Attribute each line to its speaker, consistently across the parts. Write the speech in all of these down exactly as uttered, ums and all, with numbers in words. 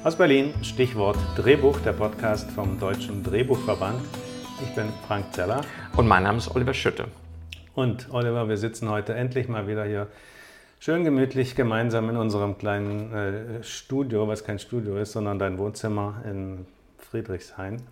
Speaker 1: Aus Berlin, Stichwort Drehbuch, der Podcast vom Deutschen Drehbuchverband. Ich bin Frank Zeller.
Speaker 2: Und mein Name ist Oliver Schütte.
Speaker 1: Und Oliver, wir sitzen heute endlich mal wieder hier schön gemütlich gemeinsam in unserem kleinen äh, Studio, was kein Studio ist, sondern dein Wohnzimmer in Friedrichshain.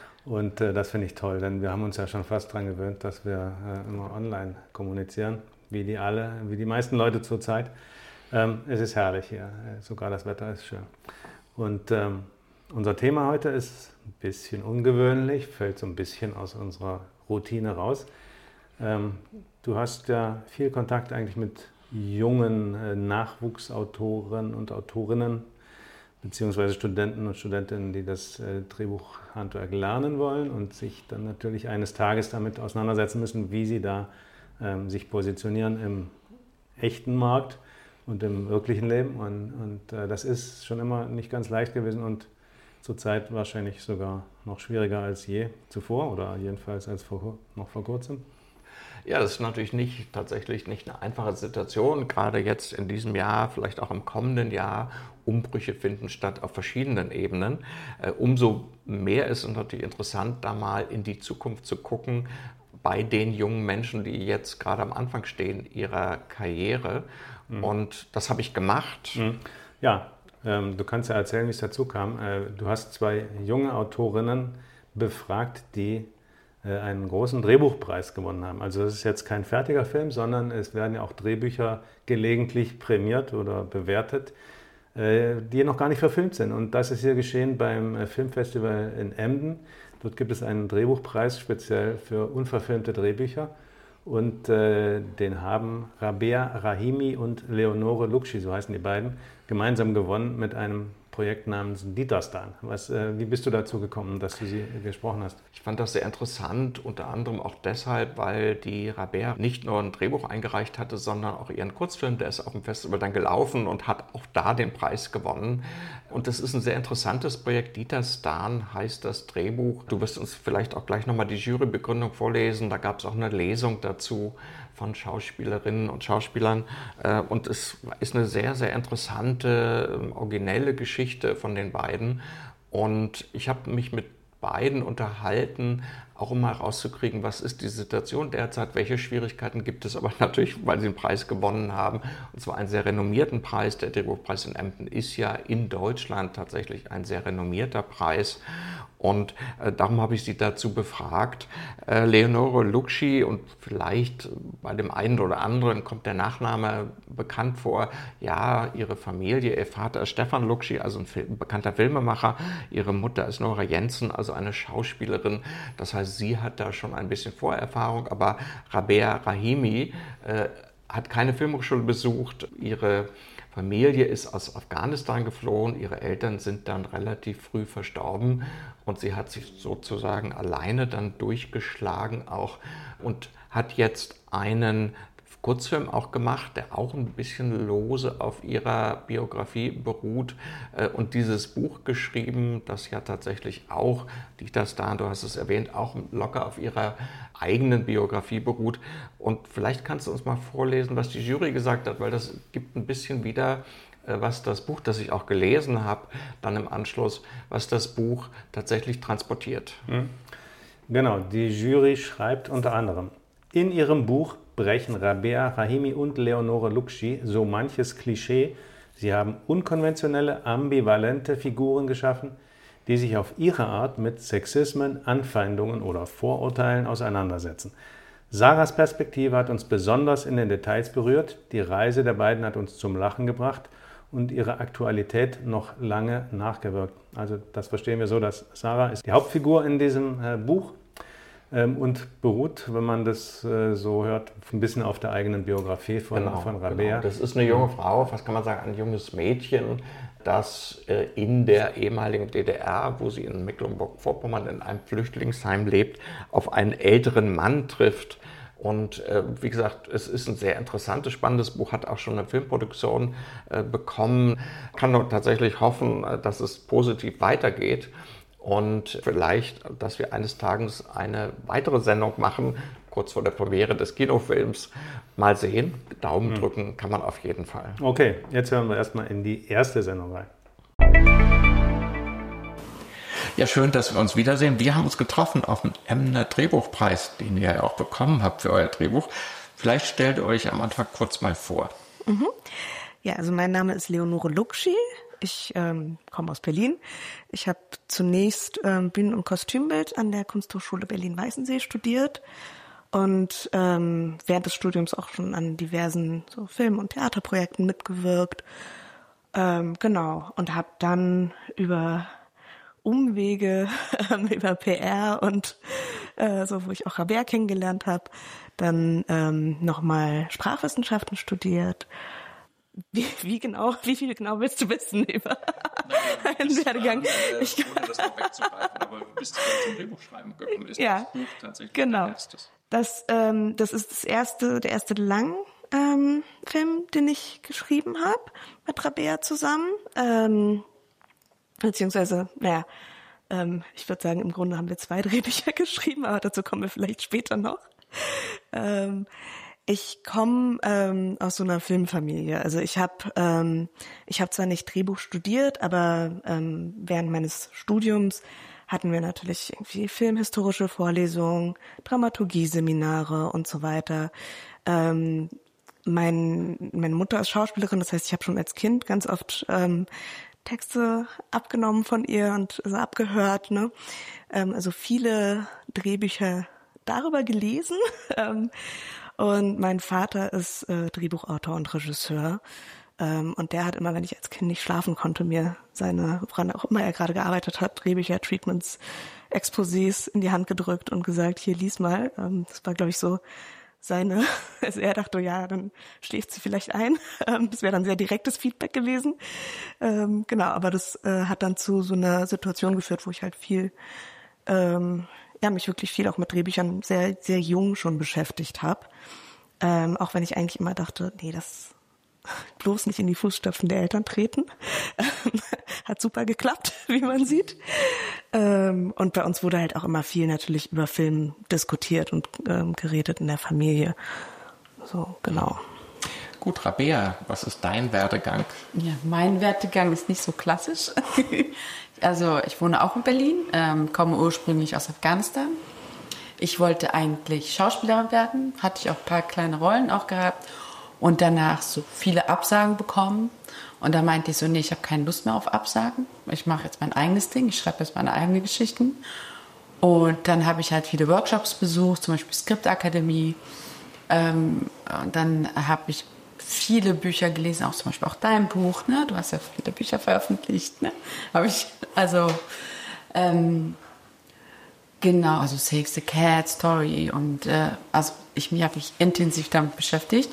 Speaker 1: Und äh, das finde ich toll, denn wir haben uns ja schon fast daran gewöhnt, dass wir äh, immer online kommunizieren, wie die alle, wie die meisten Leute zurzeit. Ähm, es ist herrlich hier, sogar das Wetter ist schön. Und ähm, unser Thema heute ist ein bisschen ungewöhnlich, fällt so ein bisschen aus unserer Routine raus. Ähm, du hast ja viel Kontakt eigentlich mit jungen äh, Nachwuchsautoren und Autorinnen, beziehungsweise Studenten und Studentinnen, die das äh, Drehbuchhandwerk lernen wollen und sich dann natürlich eines Tages damit auseinandersetzen müssen, wie sie da ähm, sich positionieren im echten Markt und im wirklichen Leben. Und, und äh, das ist schon immer nicht ganz leicht gewesen und zurzeit wahrscheinlich sogar noch schwieriger als je zuvor oder jedenfalls als vor, noch vor kurzem.
Speaker 2: Ja, das ist natürlich nicht, tatsächlich nicht eine einfache Situation. Gerade jetzt in diesem Jahr, vielleicht auch im kommenden Jahr, Umbrüche finden statt auf verschiedenen Ebenen. Äh, umso mehr ist es natürlich interessant, da mal in die Zukunft zu gucken, bei den jungen Menschen, die jetzt gerade am Anfang stehen ihrer Karriere. Mhm. Und das habe ich gemacht.
Speaker 1: Mhm. Ja, ähm, du kannst ja erzählen, wie es dazu kam. Äh, du hast zwei junge Autorinnen befragt, die äh, einen großen Drehbuchpreis gewonnen haben. Also das ist jetzt kein fertiger Film, sondern es werden ja auch Drehbücher gelegentlich prämiert oder bewertet, äh, die noch gar nicht verfilmt sind. Und das ist hier geschehen beim äh, Filmfestival in Emden. Dort gibt es einen Drehbuchpreis speziell für unverfilmte Drehbücher. Und äh, den haben Rabea Rahimi und Leonore Lukshi, so heißen die beiden, gemeinsam gewonnen mit einem Projekt namens Ditarstan. Was, äh, wie bist du dazu gekommen, dass du sie gesprochen hast?
Speaker 2: Ich fand das sehr interessant, unter anderem auch deshalb, weil die Rabea nicht nur ein Drehbuch eingereicht hatte, sondern auch ihren Kurzfilm, der ist auf dem Festival dann gelaufen und hat auch da den Preis gewonnen. Und das ist ein sehr interessantes Projekt. Ditarstan heißt das Drehbuch. Du wirst uns vielleicht auch gleich nochmal die Jurybegründung vorlesen. Da gab es auch eine Lesung dazu von Schauspielerinnen und Schauspielern. Und es ist eine sehr, sehr interessante, originelle Geschichte von den beiden. Und ich habe mich mit beiden unterhalten, auch um mal rauszukriegen, was ist die Situation derzeit, welche Schwierigkeiten gibt es, aber natürlich, weil sie einen Preis gewonnen haben, und zwar einen sehr renommierten Preis. Der Drehbuchpreis in Emden ist ja in Deutschland tatsächlich ein sehr renommierter Preis. Und äh, darum habe ich sie dazu befragt. Äh, Leonore Lukshi, und vielleicht bei dem einen oder anderen kommt der Nachname bekannt vor. Ja, ihre Familie, ihr Vater ist Stefan Lukshi, also ein, Film, ein bekannter Filmemacher. Ihre Mutter ist Nora Jensen, also eine Schauspielerin. Das heißt, sie hat da schon ein bisschen Vorerfahrung. Aber Rabea Rahimi äh, hat keine Filmhochschule besucht. Ihre Familie ist aus Afghanistan geflohen, ihre Eltern sind dann relativ früh verstorben und sie hat sich sozusagen alleine dann durchgeschlagen auch und hat jetzt einen Kurzfilm auch gemacht, der auch ein bisschen lose auf ihrer Biografie beruht und dieses Buch geschrieben, das ja tatsächlich auch, Ditarstan, du hast es erwähnt, auch locker auf ihrer eigenen Biografie beruht. Und vielleicht kannst du uns mal vorlesen, was die Jury gesagt hat, weil das gibt ein bisschen wieder, was das Buch, das ich auch gelesen habe, dann im Anschluss, was das Buch tatsächlich transportiert.
Speaker 1: Genau, die Jury schreibt unter anderem: In ihrem Buch brechen Rabea Rahimi und Leonore Lukshi so manches Klischee. Sie haben unkonventionelle, ambivalente Figuren geschaffen, die sich auf ihre Art mit Sexismen, Anfeindungen oder Vorurteilen auseinandersetzen. Sarahs Perspektive hat uns besonders in den Details berührt. Die Reise der beiden hat uns zum Lachen gebracht und ihre Aktualität noch lange nachgewirkt. Also das verstehen wir so, dass Sarah ist die Hauptfigur in diesem äh, Buch ähm, und beruht, wenn man das äh, so hört, ein bisschen auf der eigenen Biografie von,
Speaker 2: genau,
Speaker 1: von Rabea.
Speaker 2: Genau. Das ist eine junge Frau, was kann man sagen, ein junges Mädchen, das äh, in der ehemaligen D D R, wo sie in Mecklenburg-Vorpommern in einem Flüchtlingsheim lebt, auf einen älteren Mann trifft. Und äh, wie gesagt, es ist ein sehr interessantes, spannendes Buch, hat auch schon eine Filmproduktion äh, bekommen. Kann nur tatsächlich hoffen, dass es positiv weitergeht und vielleicht, dass wir eines Tages eine weitere Sendung machen, kurz vor der Premiere des Kinofilms. Mal sehen, Daumen drücken kann man auf jeden Fall.
Speaker 1: Okay, jetzt hören wir erstmal in die erste Sendung rein.
Speaker 2: Ja, schön, dass wir uns wiedersehen. Wir haben uns getroffen auf dem Emner Drehbuchpreis, den ihr ja auch bekommen habt für euer Drehbuch. Vielleicht stellt ihr euch am Anfang kurz mal vor.
Speaker 3: Mhm. Ja, also mein Name ist Leonore Lukschy. Ich ähm, komme aus Berlin. Ich habe zunächst ähm, Bühnen- und Kostümbild an der Kunsthochschule Berlin-Weißensee studiert und ähm, während des Studiums auch schon an diversen so Film- und Theaterprojekten mitgewirkt. Ähm, genau, und habe dann über Umwege, über P R und äh, so, wo ich auch Rabert kennengelernt habe, dann ähm, nochmal Sprachwissenschaften studiert. Wie, wie genau, wie viel genau willst du wissen über einen Werdegang?
Speaker 2: Äh, ich ohne das noch wegzugreifen, aber bis du dann zum Drehbuchschreiben gekommen ist,
Speaker 3: ja,
Speaker 2: das Buch tatsächlich
Speaker 3: genau.
Speaker 2: dein erstes.
Speaker 3: Das, ähm, das ist das erste, der erste Langfilm, ähm, Film, den ich geschrieben habe mit Rabert zusammen. Ähm, beziehungsweise, naja, ähm, ich würde sagen, im Grunde haben wir zwei Drehbücher geschrieben, aber dazu kommen wir vielleicht später noch. Ähm, ich komme ähm, aus so einer Filmfamilie. Also ich habe ähm, ich habe zwar nicht Drehbuch studiert, aber ähm, während meines Studiums hatten wir natürlich irgendwie filmhistorische Vorlesungen, Dramaturgie-Seminare und so weiter. Ähm, mein, meine Mutter ist Schauspielerin, das heißt, ich habe schon als Kind ganz oft ähm, Texte abgenommen von ihr und also abgehört. Ne? Ähm, also viele Drehbücher darüber gelesen. ähm, und mein Vater ist äh, Drehbuchautor und Regisseur. Ähm, und der hat immer, wenn ich als Kind nicht schlafen konnte, mir seine, woran auch immer er gerade gearbeitet hat, Drehbücher, Treatments, Exposés in die Hand gedrückt und gesagt, hier, lies mal. Ähm, das war, glaube ich, so seine, also er dachte, ja, dann schläft sie vielleicht ein. Ähm, das wäre dann sehr direktes Feedback gewesen. Ähm, genau, aber das äh, hat dann zu so einer Situation geführt, wo ich halt viel, ähm, ja, mich wirklich viel auch mit Drehbüchern sehr, sehr jung schon beschäftigt habe. Ähm, auch wenn ich eigentlich immer dachte, nee, das bloß nicht in die Fußstapfen der Eltern treten. Hat super geklappt, wie man sieht. Ähm, und bei uns wurde halt auch immer viel natürlich über Film diskutiert und ähm, geredet in der Familie. So, genau.
Speaker 2: Gut, Rabea, was ist dein Werdegang?
Speaker 4: Ja, mein Werdegang ist nicht so klassisch. Also ich wohne auch in Berlin, ähm, komme ursprünglich aus Afghanistan. Ich wollte eigentlich Schauspielerin werden, hatte ich auch ein paar kleine Rollen auch gehabt und danach so viele Absagen bekommen. Und da meinte ich so, nee, ich habe keine Lust mehr auf Absagen. Ich mache jetzt mein eigenes Ding, ich schreibe jetzt meine eigenen Geschichten. Und dann habe ich halt viele Workshops besucht, zum Beispiel Skriptakademie. Ähm, und dann habe ich viele Bücher gelesen, auch zum Beispiel auch dein Buch. Ne? Du hast ja viele Bücher veröffentlicht. Ne? Habe ich, also ähm, genau, also Save the Cat, Story. Und äh, also ich mich habe mich intensiv damit beschäftigt.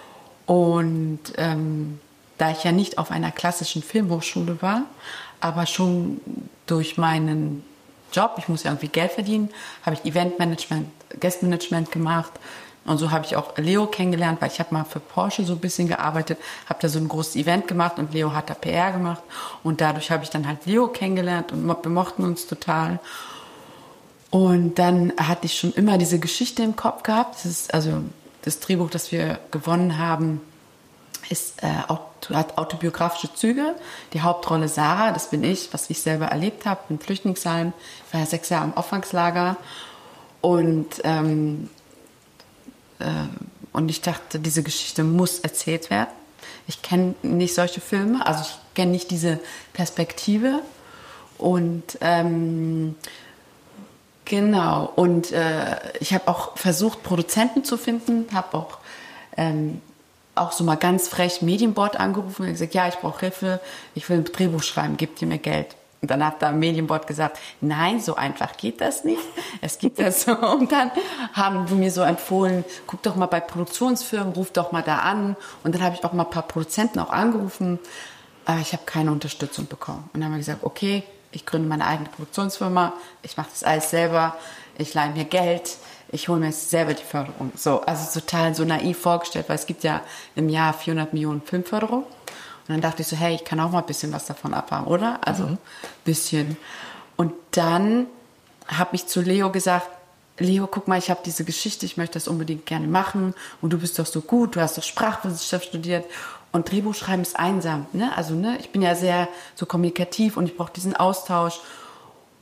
Speaker 4: Und ähm, da ich ja nicht auf einer klassischen Filmhochschule war, aber schon durch meinen Job, ich muss ja irgendwie Geld verdienen, habe ich Eventmanagement, Guestmanagement gemacht. Und so habe ich auch Leo kennengelernt, weil ich habe mal für Porsche so ein bisschen gearbeitet, habe da so ein großes Event gemacht und Leo hat da P R gemacht. Und dadurch habe ich dann halt Leo kennengelernt und wir mochten uns total. Und dann hatte ich schon immer diese Geschichte im Kopf gehabt. Das ist also das Drehbuch, das wir gewonnen haben, ist, äh, hat autobiografische Züge. Die Hauptrolle Sarah, das bin ich, was ich selber erlebt habe im Flüchtlingsheim. Ich war ja sechs Jahre im Auffangslager. Und, ähm, äh, und ich dachte, diese Geschichte muss erzählt werden. Ich kenne nicht solche Filme, also ich kenne nicht diese Perspektive. Und ähm, genau, und äh, ich habe auch versucht, Produzenten zu finden, habe auch ähm, auch so mal ganz frech Medienboard angerufen und gesagt, ja, ich brauche Hilfe, ich will ein Drehbuch schreiben, gebt ihr mir Geld. Und dann hat da Medienboard gesagt, nein, so einfach geht das nicht. Es gibt das so. Und dann haben die mir so empfohlen, guck doch mal bei Produktionsfirmen, ruf doch mal da an. Und dann habe ich auch mal ein paar Produzenten auch angerufen, aber ich habe keine Unterstützung bekommen. Und dann haben wir gesagt, okay, ich gründe meine eigene Produktionsfirma, ich mache das alles selber, ich leihe mir Geld, ich hole mir jetzt selber die Förderung. So, also total so naiv vorgestellt, weil es gibt ja im Jahr vierhundert Millionen Filmförderung. Und dann dachte ich so, hey, ich kann auch mal ein bisschen was davon abhaben, oder? Also ein mhm. bisschen. Und dann habe ich zu Leo gesagt, Leo, guck mal, ich habe diese Geschichte, ich möchte das unbedingt gerne machen. Und du bist doch so gut, du hast doch Sprachwissenschaft studiert. Und Drehbuchschreiben ist einsam. Ne? Also ne, ich bin ja sehr so kommunikativ und ich brauche diesen Austausch.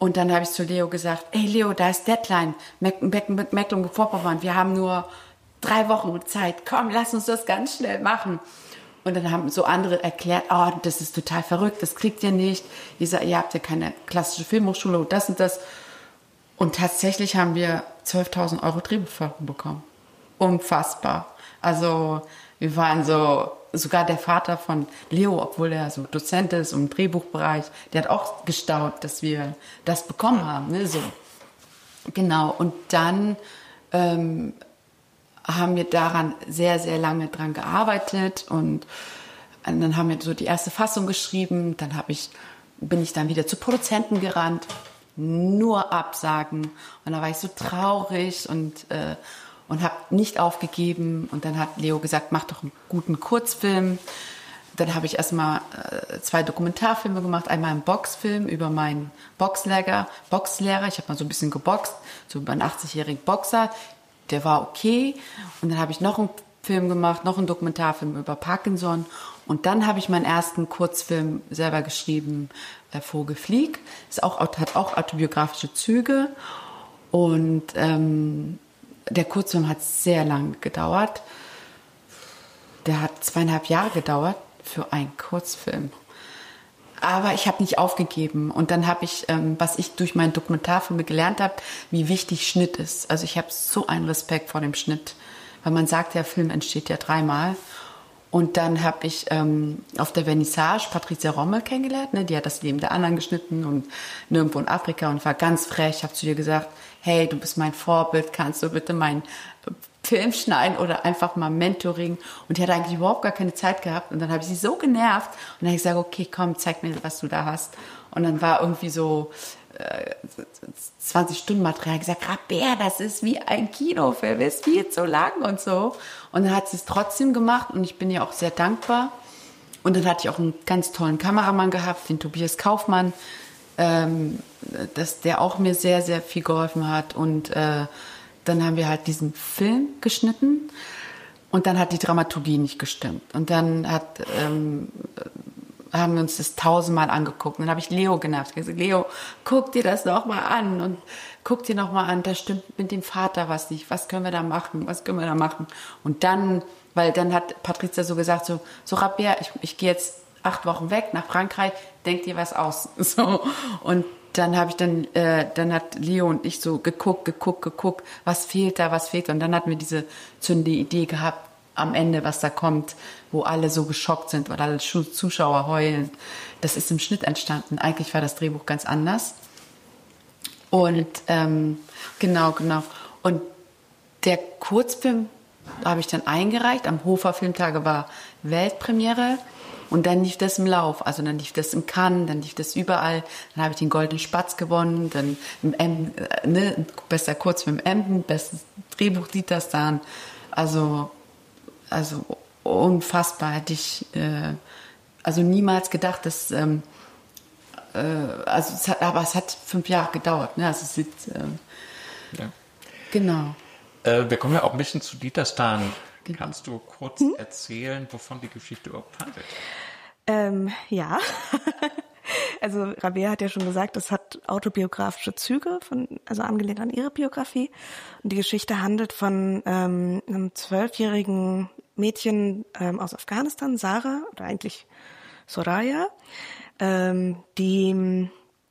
Speaker 4: Und dann habe ich zu Leo gesagt, ey Leo, da ist Deadline, Mecklenburg-Vorpommern, wir haben nur drei Wochen Zeit, komm, lass uns das ganz schnell machen. Und dann haben so andere erklärt, oh, das ist total verrückt, das kriegt ihr nicht. Ihr, sagt, ihr habt ja keine klassische Filmhochschule und das und das. Und tatsächlich haben wir zwölftausend Euro Drehbuchförderung bekommen. Unfassbar. Also wir waren so, sogar der Vater von Leo, obwohl er so Dozent ist im Drehbuchbereich, der hat auch gestaunt, dass wir das bekommen haben. Ne? So. Genau, und dann ähm, haben wir daran sehr, sehr lange dran gearbeitet und dann haben wir so die erste Fassung geschrieben, dann hab ich, bin ich dann wieder zu Produzenten gerannt, nur Absagen und da war ich so traurig und, äh, und habe nicht aufgegeben und dann hat Leo gesagt, mach doch einen guten Kurzfilm. Dann habe ich erstmal äh, zwei Dokumentarfilme gemacht, einmal einen Boxfilm über meinen Boxlehrer, Boxlehrer. Ich habe mal so ein bisschen geboxt, so über einen achtzigjährigen Boxer. Der war okay. Und dann habe ich noch einen Film gemacht, noch einen Dokumentarfilm über Parkinson. Und dann habe ich meinen ersten Kurzfilm selber geschrieben, äh, Vogel flieg. Ist auch, hat auch autobiografische Züge. Und ähm, der Kurzfilm hat sehr lange gedauert. Der hat zweieinhalb Jahre gedauert für einen Kurzfilm. Aber ich habe nicht aufgegeben. Und dann habe ich, ähm, was ich durch meinen Dokumentarfilme gelernt habe, wie wichtig Schnitt ist. Also ich habe so einen Respekt vor dem Schnitt. Weil man sagt, der Film entsteht ja dreimal. Und dann habe ich ähm, auf der Vernissage Patricia Rommel kennengelernt. Ne? Die hat das Leben der anderen geschnitten und nirgendwo in Afrika und war ganz frech. Ich habe zu ihr gesagt, hey, du bist mein Vorbild, kannst du bitte meinen Film schneiden oder einfach mal Mentoring. Und die hat eigentlich überhaupt gar keine Zeit gehabt. Und dann habe ich sie so genervt. Und dann habe ich gesagt, okay, komm, zeig mir, was du da hast. Und dann war irgendwie so äh, zwanzig Stunden Material. Ich habe gesagt, Rabea, das ist wie ein Kinofilm, ist viel zu lang und so. Und dann hat sie es trotzdem gemacht. Und ich bin ihr auch sehr dankbar. Und dann hatte ich auch einen ganz tollen Kameramann gehabt, den Tobias Kaufmann, ähm, dass der auch mir sehr, sehr viel geholfen hat. Und äh, dann haben wir halt diesen Film geschnitten und dann hat die Dramaturgie nicht gestimmt. Und dann hat, ähm, haben wir uns das tausendmal angeguckt. Und dann habe ich Leo genervt. Ich habe gesagt, Leo, guck dir das noch mal an und guck dir noch mal an, da stimmt mit dem Vater was nicht. Was können wir da machen? Was können wir da machen? Und dann, weil dann hat Patricia so gesagt, so, so Rabea, ich, ich gehe jetzt acht Wochen weg nach Frankreich, denk dir was aus. So. Und dann habe ich dann, äh, dann hat Leo und ich so geguckt, geguckt, geguckt, was fehlt da, was fehlt da. Und dann hatten wir diese zündende Idee gehabt, am Ende, was da kommt, wo alle so geschockt sind, weil alle Zuschauer heulen. Das ist im Schnitt entstanden. Eigentlich war das Drehbuch ganz anders. Und ähm, genau, genau. Und der Kurzfilm habe ich dann eingereicht. Am Hofer Filmtage war Weltpremiere. Und dann lief das im Lauf, also dann lief das im Cannes, dann lief das überall. Dann habe ich den Goldenen Spatz gewonnen, dann im M, äh, ne, bester Kurzfilm Emden, bestes Drehbuch Dieterstan. Also, also unfassbar, hätte ich äh, also niemals gedacht, dass, ähm, äh, also es hat, aber es hat fünf Jahre gedauert. Ne? Also es ist, äh,
Speaker 2: ja.
Speaker 4: Genau.
Speaker 2: Äh, wir kommen ja auch ein bisschen zu Dieterstan.
Speaker 4: Genau.
Speaker 2: Kannst du kurz
Speaker 3: hm?
Speaker 2: erzählen, wovon die Geschichte überhaupt handelt?
Speaker 3: Ähm, ja, also Rabea hat ja schon gesagt, es hat autobiografische Züge, von, also angelehnt an ihre Biografie. Und die Geschichte handelt von ähm, einem zwölfjährigen Mädchen ähm, aus Afghanistan, Sarah, oder eigentlich Soraya, ähm, die in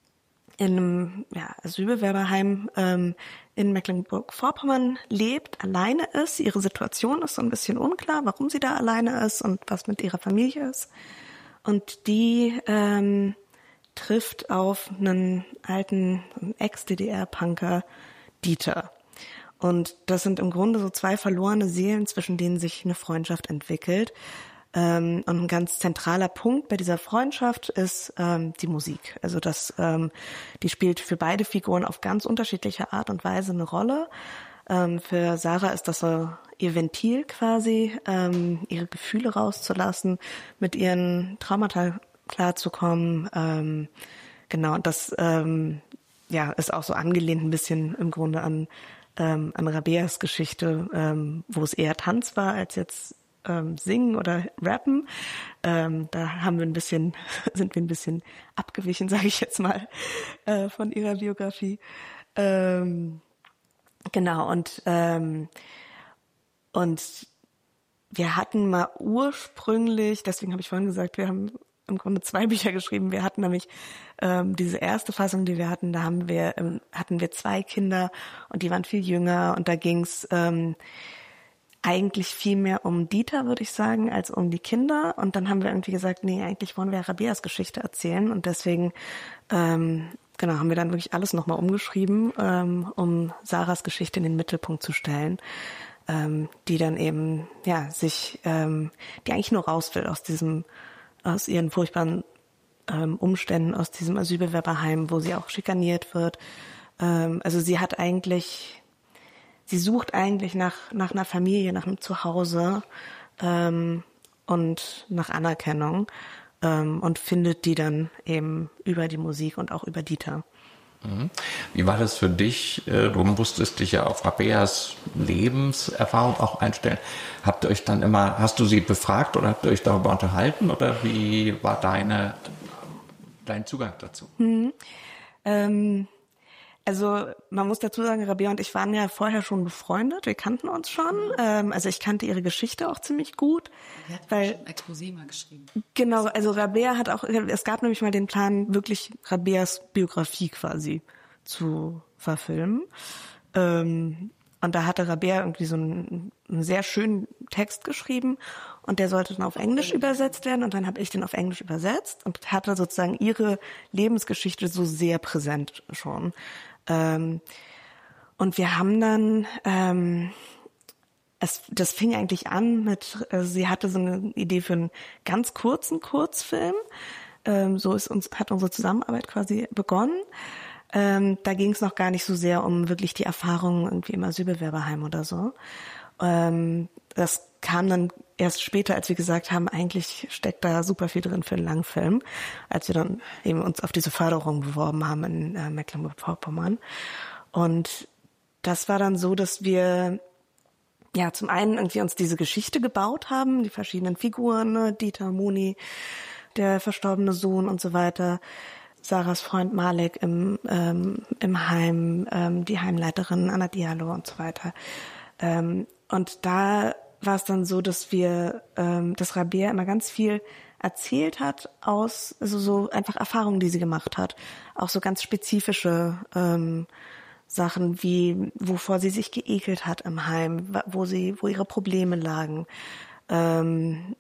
Speaker 3: einem ja, Asylbewerberheim ähm, in Mecklenburg-Vorpommern lebt, alleine ist. Ihre Situation ist so ein bisschen unklar, warum sie da alleine ist und was mit ihrer Familie ist. Und die ähm, trifft auf einen alten Ex-D D R-Punker, Dieter. Und das sind im Grunde so zwei verlorene Seelen, zwischen denen sich eine Freundschaft entwickelt. Ähm, und ein ganz zentraler Punkt bei dieser Freundschaft ist ähm, die Musik. Also das, ähm, die spielt für beide Figuren auf ganz unterschiedliche Art und Weise eine Rolle. Ähm, für Sarah ist das so ihr Ventil quasi, ähm, ihre Gefühle rauszulassen, mit ihren Traumata klarzukommen. Ähm, genau, und das ähm, ja ist auch so angelehnt ein bisschen im Grunde an ähm, an Rabeas Geschichte, ähm, wo es eher Tanz war als jetzt ähm, singen oder rappen. Ähm, da haben wir ein bisschen, sind wir ein bisschen abgewichen, sage ich jetzt mal, äh, von ihrer Biografie. Ähm, genau, und ähm, und wir hatten mal ursprünglich, deswegen habe ich vorhin gesagt, wir haben im Grunde zwei Bücher geschrieben. Wir hatten nämlich ähm, diese erste Fassung, die wir hatten, da haben wir ähm, hatten wir zwei Kinder und die waren viel jünger und da ging's ähm, eigentlich viel mehr um Dieter, würde ich sagen, als um die Kinder. Und dann haben wir irgendwie gesagt, nee, eigentlich wollen wir Rabeas Geschichte erzählen und deswegen ähm, genau haben wir dann wirklich alles nochmal umgeschrieben, ähm, um Sarahs Geschichte in den Mittelpunkt zu stellen, ähm, die dann eben ja sich, ähm, die eigentlich nur raus will aus diesem aus ihren furchtbaren ähm, Umständen, aus diesem Asylbewerberheim, wo sie auch schikaniert wird. Ähm, also sie hat eigentlich, sie sucht eigentlich nach nach einer Familie, nach einem Zuhause ähm, und nach Anerkennung ähm, und findet die dann eben über die Musik und auch über Dieter.
Speaker 2: Wie war das für dich? Du musstest dich ja auf Rabeas Lebenserfahrung auch einstellen. Habt ihr euch dann immer, hast du sie befragt oder habt ihr euch darüber unterhalten oder wie war deine, dein Zugang dazu?
Speaker 3: Mhm. Ähm, also man muss dazu sagen, Rabea und ich waren ja vorher schon befreundet, wir kannten uns schon. Ähm, also ich kannte ihre Geschichte auch ziemlich gut.
Speaker 4: Sie hat
Speaker 3: weil,
Speaker 4: schon ein Exposé mal geschrieben.
Speaker 3: Genau, also Rabea hat auch, es gab nämlich mal den Plan, wirklich Rabeas Biografie quasi zu verfilmen. Ähm, und da hatte Rabea irgendwie so einen, einen sehr schönen Text geschrieben und der sollte dann auf Englisch übersetzt werden und dann habe ich den auf Englisch übersetzt und hatte sozusagen ihre Lebensgeschichte so sehr präsent schon. Ähm, und wir haben dann, ähm, es, das fing eigentlich an mit, äh, sie hatte so eine Idee für einen ganz kurzen Kurzfilm. Ähm, so ist uns, hat unsere Zusammenarbeit quasi begonnen. Ähm, da ging es noch gar nicht so sehr um wirklich die Erfahrungen irgendwie im Asylbewerberheim oder so. Ähm, das kam dann erst später, als wir gesagt haben, eigentlich steckt da super viel drin für einen Langfilm, als wir dann eben uns auf diese Förderung beworben haben in äh, Mecklenburg-Vorpommern. Und das war dann so, dass wir ja zum einen irgendwie uns diese Geschichte gebaut haben, die verschiedenen Figuren, ne? Dieter, Moni, der verstorbene Sohn und so weiter, Sarahs Freund Malek im, ähm, im Heim, ähm, die Heimleiterin Anna Diallo und so weiter. Ähm, und da war es dann so, dass wir, ähm, dass Rabea immer ganz viel erzählt hat aus, also so einfach Erfahrungen, die sie gemacht hat. Auch so ganz spezifische ähm, Sachen wie, wovor sie sich geekelt hat im Heim, wo sie, wo ihre Probleme lagen. Ähm,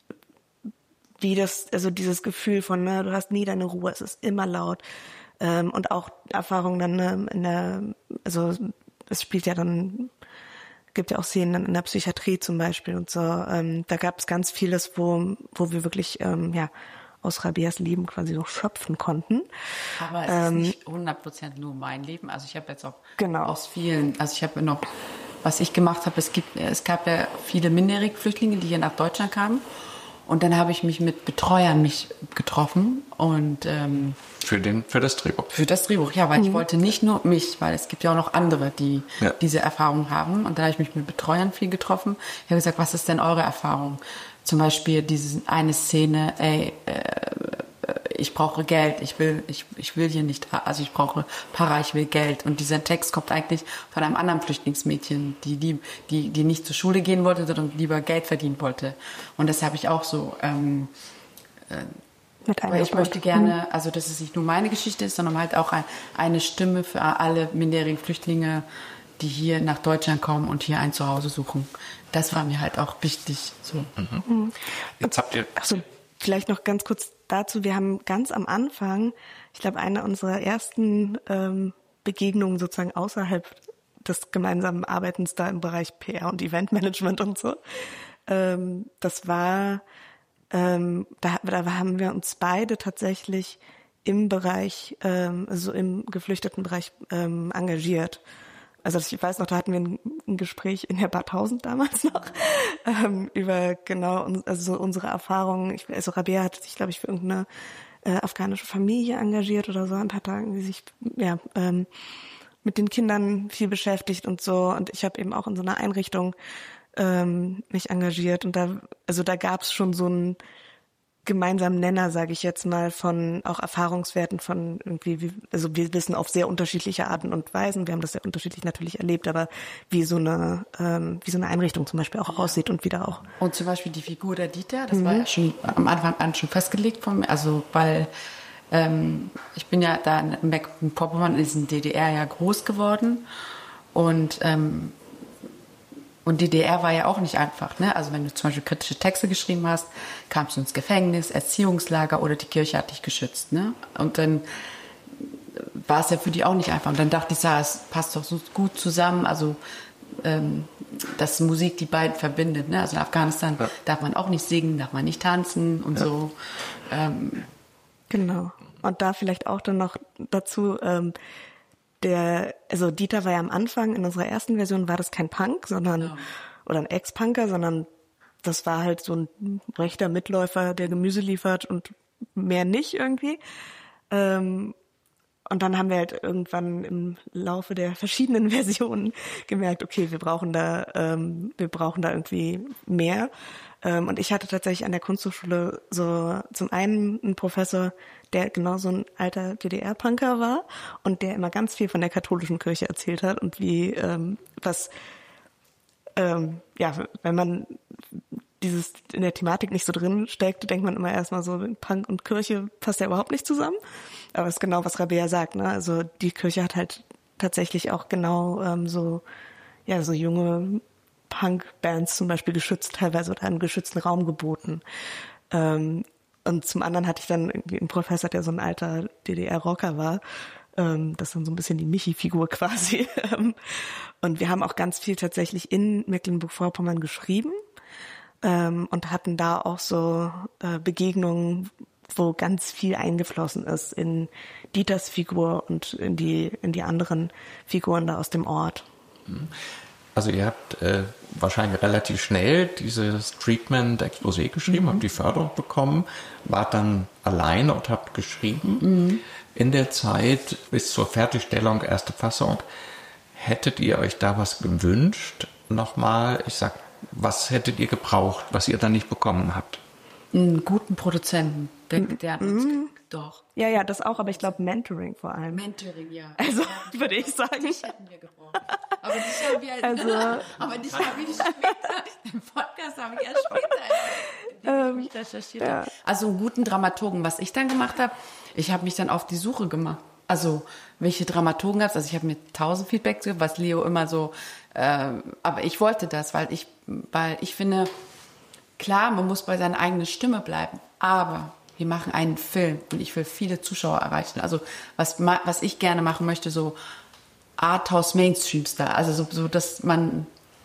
Speaker 3: wie das, also dieses Gefühl von, ne, du hast nie deine Ruhe, es ist immer laut. Ähm, und auch Erfahrungen dann ne, in der, also es spielt ja dann, gibt ja auch Szenen dann in der Psychiatrie zum Beispiel und so. Ähm, da gab es ganz vieles, wo, wo wir wirklich, ähm, ja, aus Rabeas Leben quasi so schöpfen konnten.
Speaker 4: Aber es
Speaker 3: ähm,
Speaker 4: ist nicht hundert Prozent nur mein Leben. Also ich habe jetzt auch
Speaker 3: genau.
Speaker 4: aus vielen, also ich habe noch, was ich gemacht habe, es gibt, es gab ja viele minderjährige Flüchtlinge, die hier nach Deutschland kamen. Und dann habe ich mich mit Betreuern mich getroffen und ähm,
Speaker 2: für den für das Drehbuch.
Speaker 4: Für das Drehbuch, ja, weil mhm. ich wollte nicht nur mich, weil es gibt ja auch noch andere, die ja. diese Erfahrung haben. Und da habe ich mich mit Betreuern viel getroffen. Ich habe gesagt, was ist denn eure Erfahrung? Zum Beispiel diese eine Szene, ey, äh, ich brauche Geld, ich will, ich, ich will hier nicht, also ich brauche Para, ich will Geld. Und dieser Text kommt eigentlich von einem anderen Flüchtlingsmädchen, die, die, die, die nicht zur Schule gehen wollte, sondern lieber Geld verdienen wollte. Und das habe ich auch so, ähm, äh, Mit weil ich möchte gerne, also dass es nicht nur meine Geschichte ist, sondern halt auch ein, eine Stimme für alle minderjährigen Flüchtlinge, die hier nach Deutschland kommen und hier ein Zuhause suchen. Das war mir halt auch wichtig. So.
Speaker 2: Mhm. Jetzt habt ihr...
Speaker 3: Achso, vielleicht noch ganz kurz dazu. Wir haben ganz am Anfang, ich glaube, eine unserer ersten ähm, Begegnungen sozusagen außerhalb des gemeinsamen Arbeitens da im Bereich P R und Eventmanagement und so. Ähm, das war, ähm, da, da haben wir uns beide tatsächlich im Bereich, ähm, also im geflüchteten Bereich ähm, engagiert. Also ich weiß noch, da hatten wir ein, ein Gespräch in der Bad Tausend damals noch ähm, über genau also so unsere Erfahrungen. Ich, also Rabea hat sich, glaube ich, für irgendeine äh, afghanische Familie engagiert oder so und hat da irgendwie sich ja ähm, mit den Kindern viel beschäftigt und so. Und ich habe eben auch in so einer Einrichtung ähm, mich engagiert und da, also da gab es schon so einen gemeinsamen Nenner, sage ich jetzt mal, von auch Erfahrungswerten von irgendwie, wie, also wir wissen auf sehr unterschiedliche Arten und Weisen, wir haben das sehr unterschiedlich natürlich erlebt, aber wie so eine, ähm, wie so eine Einrichtung zum Beispiel auch aussieht und wieder auch.
Speaker 4: Und zum Beispiel die Figur der Dieter, das mhm. war ja schon am Anfang an schon festgelegt von mir, also weil ähm, ich bin ja da in Mecklenburg-Vorpommern in diesem D D R ja groß geworden und ähm, Und D D R war ja auch nicht einfach, ne? Also wenn du zum Beispiel kritische Texte geschrieben hast, kamst du ins Gefängnis, Erziehungslager oder die Kirche hat dich geschützt, ne? Und dann war es ja für die auch nicht einfach. Und dann dachte ich, ja, es passt doch so gut zusammen, also ähm, dass Musik die beiden verbindet, ne? Also in Afghanistan ja. darf man auch nicht singen, darf man nicht tanzen und ja. so. Ähm,
Speaker 3: genau. Und da vielleicht auch dann noch dazu, ähm, Der, also Dieter war ja am Anfang, in unserer ersten Version war das kein Punk, sondern, oh. oder ein Ex-Punker, sondern das war halt so ein rechter Mitläufer, der Gemüse liefert und mehr nicht irgendwie. Ähm, und dann haben wir halt irgendwann im Laufe der verschiedenen Versionen gemerkt, okay, wir brauchen da, ähm, wir brauchen da irgendwie mehr. Ähm, und ich hatte tatsächlich an der Kunsthochschule so zum einen einen Professor, der genau so ein alter D D R-Punker war und der immer ganz viel von der katholischen Kirche erzählt hat und wie, ähm, was, ähm, ja, wenn man dieses in der Thematik nicht so drin steckt, denkt man immer erstmal so, Punk und Kirche passt ja überhaupt nicht zusammen. Aber es ist genau, was Rabea sagt, ne? Also die Kirche hat halt tatsächlich auch genau ähm, so, ja, so junge Punk-Bands zum Beispiel geschützt, teilweise oder einen geschützten Raum geboten. Ähm, und zum anderen hatte ich dann irgendwie einen Professor, der so ein alter D D R-Rocker war. Ähm, das ist dann so ein bisschen die Michi-Figur quasi. Und wir haben auch ganz viel tatsächlich in Mecklenburg-Vorpommern geschrieben ähm, und hatten da auch so äh, Begegnungen, wo ganz viel eingeflossen ist in Dieters Figur und in die, in die anderen Figuren da aus dem Ort.
Speaker 2: Also ihr habt äh, wahrscheinlich relativ schnell dieses Treatment Exposé geschrieben, mhm. habt die Förderung bekommen, wart dann alleine und habt geschrieben. Mhm. In der Zeit bis zur Fertigstellung, erste Fassung, hättet ihr euch da was gewünscht? Nochmal, ich sag, was hättet ihr gebraucht, was ihr dann nicht bekommen habt?
Speaker 4: Einen guten Produzenten, der, der hat uns
Speaker 3: Mhm.
Speaker 4: doch.
Speaker 3: Ja, ja, das auch, aber ich glaube Mentoring vor allem.
Speaker 4: Mentoring, ja.
Speaker 3: Also,
Speaker 4: ja,
Speaker 3: würde ich sagen.
Speaker 4: Das hätten wir gebraucht. Aber das haben wir,
Speaker 3: Also,
Speaker 4: aber das habe ich später, im Podcast habe ich erst später ähm, recherchiert. Ja. Also einen guten Dramaturgen, was ich dann gemacht habe, ich habe mich dann auf die Suche gemacht. Also, welche Dramaturgen gab es? Also ich habe mir tausend Feedbacks gegeben, was Leo immer so, äh, aber ich wollte das, weil ich, weil ich finde, klar, man muss bei seiner eigenen Stimme bleiben, aber wir machen einen Film und ich will viele Zuschauer erreichen. Also was, was ich gerne machen möchte, so Arthouse Mainstream Star, also so, so dass man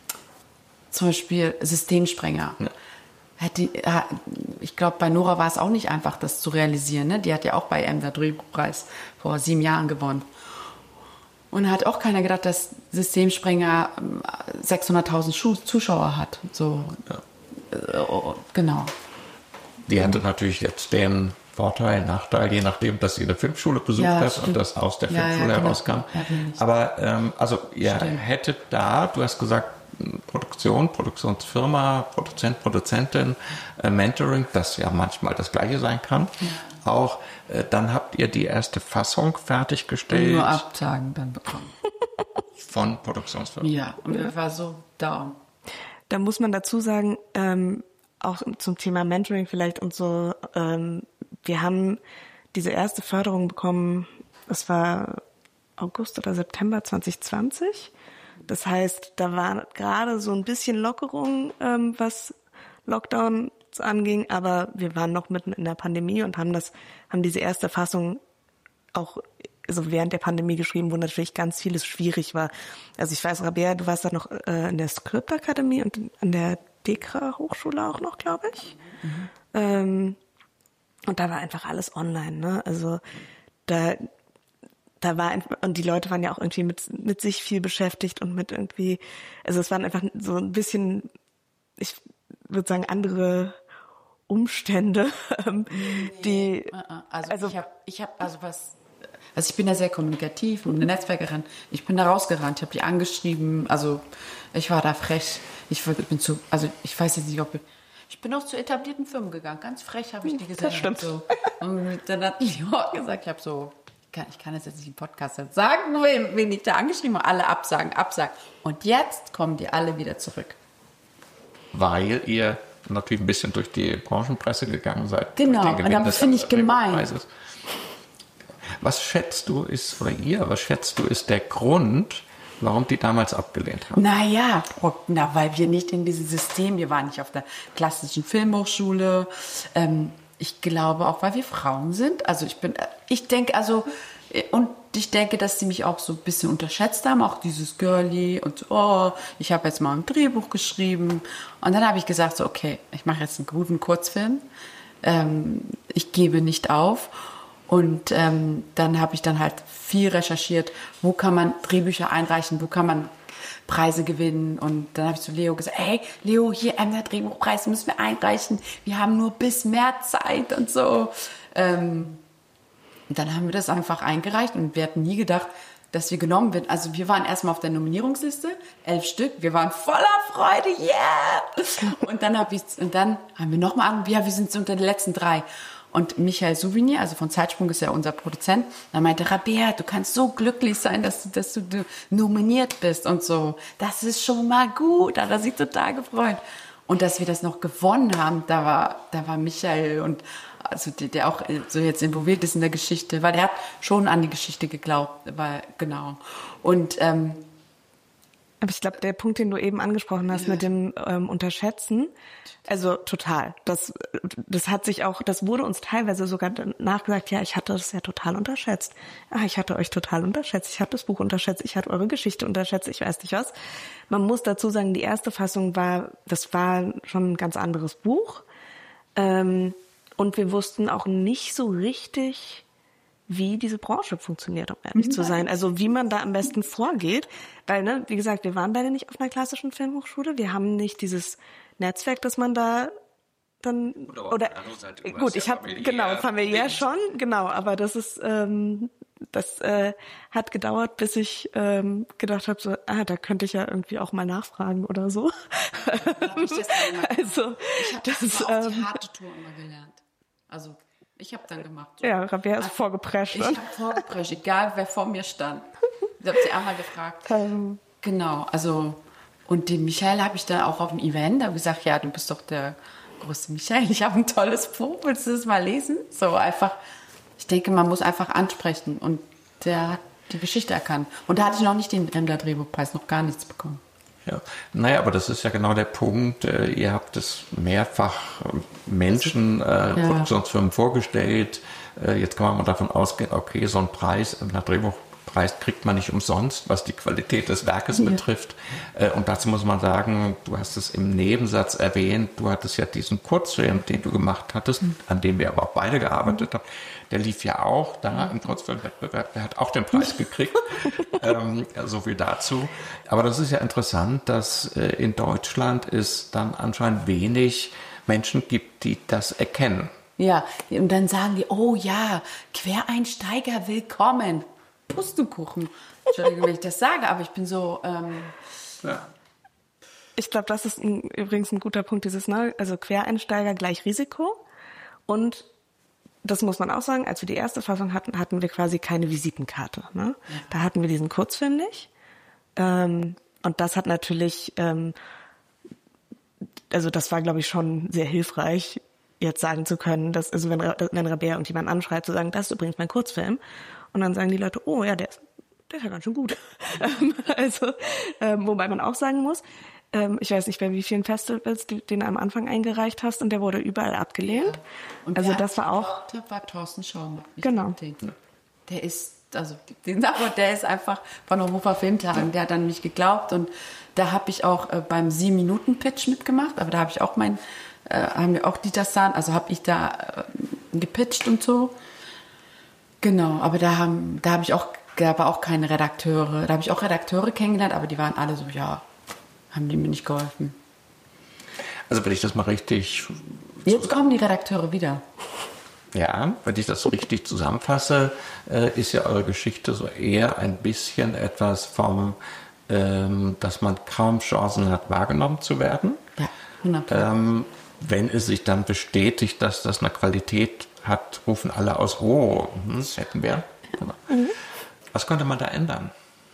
Speaker 4: zum Beispiel Systemsprenger ja. hätte, ich glaube bei Nora war es auch nicht einfach, das zu realisieren. Ne? Die hat ja auch bei M der Drehbuchpreis vor sieben Jahren gewonnen. Und hat auch keiner gedacht, dass Systemsprenger sechshunderttausend Zuschauer hat. So, ja. Genau.
Speaker 2: Die hatte natürlich jetzt den Vorteil, Nachteil, je nachdem, dass sie eine Filmschule besucht
Speaker 4: ja,
Speaker 2: hat
Speaker 4: stimmt.
Speaker 2: und das aus der
Speaker 4: ja,
Speaker 2: Filmschule
Speaker 4: ja,
Speaker 2: herauskam.
Speaker 4: Ja,
Speaker 2: Aber ähm, also ihr
Speaker 4: stimmt.
Speaker 2: hättet da, du hast gesagt, Produktion, Produktionsfirma, Produzent, Produzentin, äh, Mentoring, das ja manchmal das Gleiche sein kann. Ja. Auch äh, dann habt ihr die erste Fassung fertiggestellt.
Speaker 4: Und nur Absagen dann bekommen.
Speaker 2: Von Produktionsfirma.
Speaker 4: Ja, und das war so down.
Speaker 3: Da muss man dazu sagen, ähm, auch zum Thema Mentoring vielleicht und so, ähm, wir haben diese erste Förderung bekommen, es war August oder September zwanzig zwanzig. Das heißt, da war gerade so ein bisschen Lockerung, ähm, was Lockdown anging, aber wir waren noch mitten in der Pandemie und haben das, haben diese erste Fassung auch also während der Pandemie geschrieben, wo natürlich ganz vieles schwierig war. Also ich weiß, Rabea, du warst da noch äh, in der Skriptakademie und an der Dekra-Hochschule auch noch, glaube ich. Mhm. Ähm, und da war einfach alles online, ne? Also da, da war einfach, und die Leute waren ja auch irgendwie mit, mit sich viel beschäftigt und mit irgendwie, also es waren einfach so ein bisschen, ich würde sagen, andere Umstände, ähm,
Speaker 4: nee,
Speaker 3: die,
Speaker 4: also, also ich habe, ich habe, also was, Also ich bin da sehr kommunikativ und eine Netzwerkerin. Ich bin da rausgerannt, ich habe die angeschrieben. Also ich war da frech. Ich bin zu, also ich weiß jetzt nicht, ob ich, ich bin auch zu etablierten Firmen gegangen. Ganz frech habe ich die gesagt.
Speaker 3: Das stimmt.
Speaker 4: So. Und dann hat die auch gesagt, ich habe so, ich kann, ich kann das jetzt nicht im Podcast sagen, wen, wen ich da angeschrieben habe. Alle absagen, absagen. Und jetzt kommen die alle wieder zurück.
Speaker 2: Weil ihr natürlich ein bisschen durch die Branchenpresse gegangen seid.
Speaker 4: Genau, und das finde ich gemein.
Speaker 2: Was schätzt du ist, oder ihr, was schätzt du ist der Grund, warum die damals abgelehnt haben?
Speaker 4: Naja, na, weil wir nicht in diesem System, wir waren nicht auf der klassischen Filmhochschule. Ähm, ich glaube auch, weil wir Frauen sind. Also ich bin, ich denke, also, und ich denke, dass sie mich auch so ein bisschen unterschätzt haben, auch dieses Girlie und oh, ich habe jetzt mal ein Drehbuch geschrieben. Und dann habe ich gesagt, so, okay, ich mache jetzt einen guten Kurzfilm. Ähm, ich gebe nicht auf. Und ähm, dann habe ich dann halt viel recherchiert, wo kann man Drehbücher einreichen, wo kann man Preise gewinnen. Und dann habe ich zu Leo gesagt, hey, Leo, hier einmal der Drehbuchpreis müssen wir einreichen. Wir haben nur bis März Zeit und so. Ähm, und dann haben wir das einfach eingereicht und wir hatten nie gedacht, dass wir genommen werden. Also wir waren erstmal auf der Nominierungsliste, elf Stück. Wir waren voller Freude, yeah! Und dann, hab ich, und dann haben wir nochmal an, ja, wir sind unter den letzten drei. Und Michael Souvenier, also von Zeitsprung, ist ja unser Produzent, dann meinte, Rabea, du kannst so glücklich sein, dass du, dass du nominiert bist und so. Das ist schon mal gut, da hat er sich total gefreut. Und dass wir das noch gewonnen haben, da war, da war Michael und also der, der auch so jetzt involviert ist in der Geschichte, weil er hat schon an die Geschichte geglaubt, weil, genau. Und ähm,
Speaker 3: aber ich glaube, der Punkt, den du eben angesprochen hast, ja. mit dem ähm, Unterschätzen, also total. Das, das hat sich auch, das wurde uns teilweise sogar nachgesagt, ja, ich hatte das ja total unterschätzt. Ah, ich hatte euch total unterschätzt. Ich habe das Buch unterschätzt. Ich hatte eure Geschichte unterschätzt. Ich weiß nicht was. Man muss dazu sagen, die erste Fassung war, das war schon ein ganz anderes Buch. Ähm, und wir wussten auch nicht so richtig, wie diese Branche funktioniert, um ehrlich zu sein. Also wie man da am besten vorgeht. Weil, ne, wie gesagt, wir waren beide nicht auf einer klassischen Filmhochschule. Wir haben nicht dieses Netzwerk, dass man da dann... Oder, oder Seite, gut, ich habe, genau, familiär schon, genau. Aber das ist, ähm, das äh, hat gedauert, bis ich ähm, gedacht habe, so, ah, da könnte ich ja irgendwie auch mal nachfragen oder so.
Speaker 4: Ich das
Speaker 3: also,
Speaker 4: ich habe das, das immer auf die harte Tour immer gelernt. Also... Ich habe dann gemacht. So.
Speaker 3: Ja, Rabea ist vorgeprescht.
Speaker 4: Ich habe vorgeprescht, egal wer vor mir stand. Ich habe sie einmal gefragt. Um. Genau, also und den Michael habe ich dann auch auf dem Event, habe gesagt, ja, du bist doch der große Michael, ich habe ein tolles Buch, willst du das mal lesen? So einfach, ich denke, man muss einfach ansprechen und der hat die Geschichte erkannt. Und da hatte ich noch nicht den Remler Drehbuchpreis, noch gar nichts bekommen.
Speaker 2: Ja, naja, aber das ist ja genau der Punkt. Ihr habt es mehrfach Menschen, äh, Produktionsfirmen vorgestellt. Äh, jetzt kann man mal davon ausgehen, okay, so ein Preis, ein Drehbuchpreis kriegt man nicht umsonst, was die Qualität des Werkes ja. betrifft. Äh, und dazu muss man sagen, du hast es im Nebensatz erwähnt, du hattest ja diesen Kurzfilm, den du gemacht hattest, mhm. an dem wir aber auch beide gearbeitet mhm. haben. Der lief ja auch da im Kurzfilmwettbewerb, der hat auch den Preis gekriegt, ähm, so viel dazu. Aber das ist ja interessant, dass äh, in Deutschland es dann anscheinend wenig Menschen gibt, die das erkennen.
Speaker 4: Ja, und dann sagen die, oh ja, Quereinsteiger, willkommen. Pustekuchen. Entschuldigung, wenn ich das sage, aber ich bin so... Ähm,
Speaker 2: ja.
Speaker 3: Ich glaube, das ist ein, übrigens ein guter Punkt, dieses, ne? Also Quereinsteiger gleich Risiko und das muss man auch sagen, als wir die erste Fassung hatten, hatten wir quasi keine Visitenkarte. Ne? Ja. Da hatten wir diesen Kurzfilm nicht. Ähm, und das hat natürlich, ähm, also das war, glaube ich, schon sehr hilfreich, jetzt sagen zu können, dass, also wenn, wenn Rabea irgendjemand anschreit, zu sagen, das ist übrigens mein Kurzfilm. Und dann sagen die Leute, oh ja, der ist, der ist ja ganz schön gut. also, ähm, wobei man auch sagen muss, ich weiß nicht, bei wie vielen Festivals du den am Anfang eingereicht hast und der wurde überall abgelehnt. Ja.
Speaker 4: Und
Speaker 3: also das war auch...
Speaker 4: Der war Thorsten Schaum.
Speaker 3: Genau.
Speaker 4: Der ist, also den der ist einfach von Hannover Filmtagen, der hat an mich geglaubt und da habe ich auch äh, beim sieben-Minuten-Pitch mitgemacht, aber da habe ich auch mein, äh, haben wir auch Dieter Sahn, also habe ich da äh, gepitcht und so. Genau, aber da haben, da habe ich auch, da war auch keine Redakteure, da habe ich auch Redakteure kennengelernt, aber die waren alle so, ja, haben die mir nicht geholfen.
Speaker 2: Also wenn ich das mal richtig...
Speaker 4: Jetzt kommen die Redakteure wieder.
Speaker 2: Ja, wenn ich das so richtig zusammenfasse, äh, ist ja eure Geschichte so eher ein bisschen etwas vom, ähm, dass man kaum Chancen hat, wahrgenommen zu werden.
Speaker 4: Ja, hundert Prozent.
Speaker 2: Ähm, wenn es sich dann bestätigt, dass das eine Qualität hat, rufen alle aus, oh, hm, das hätten wir. Genau. Mhm. Was könnte man da ändern?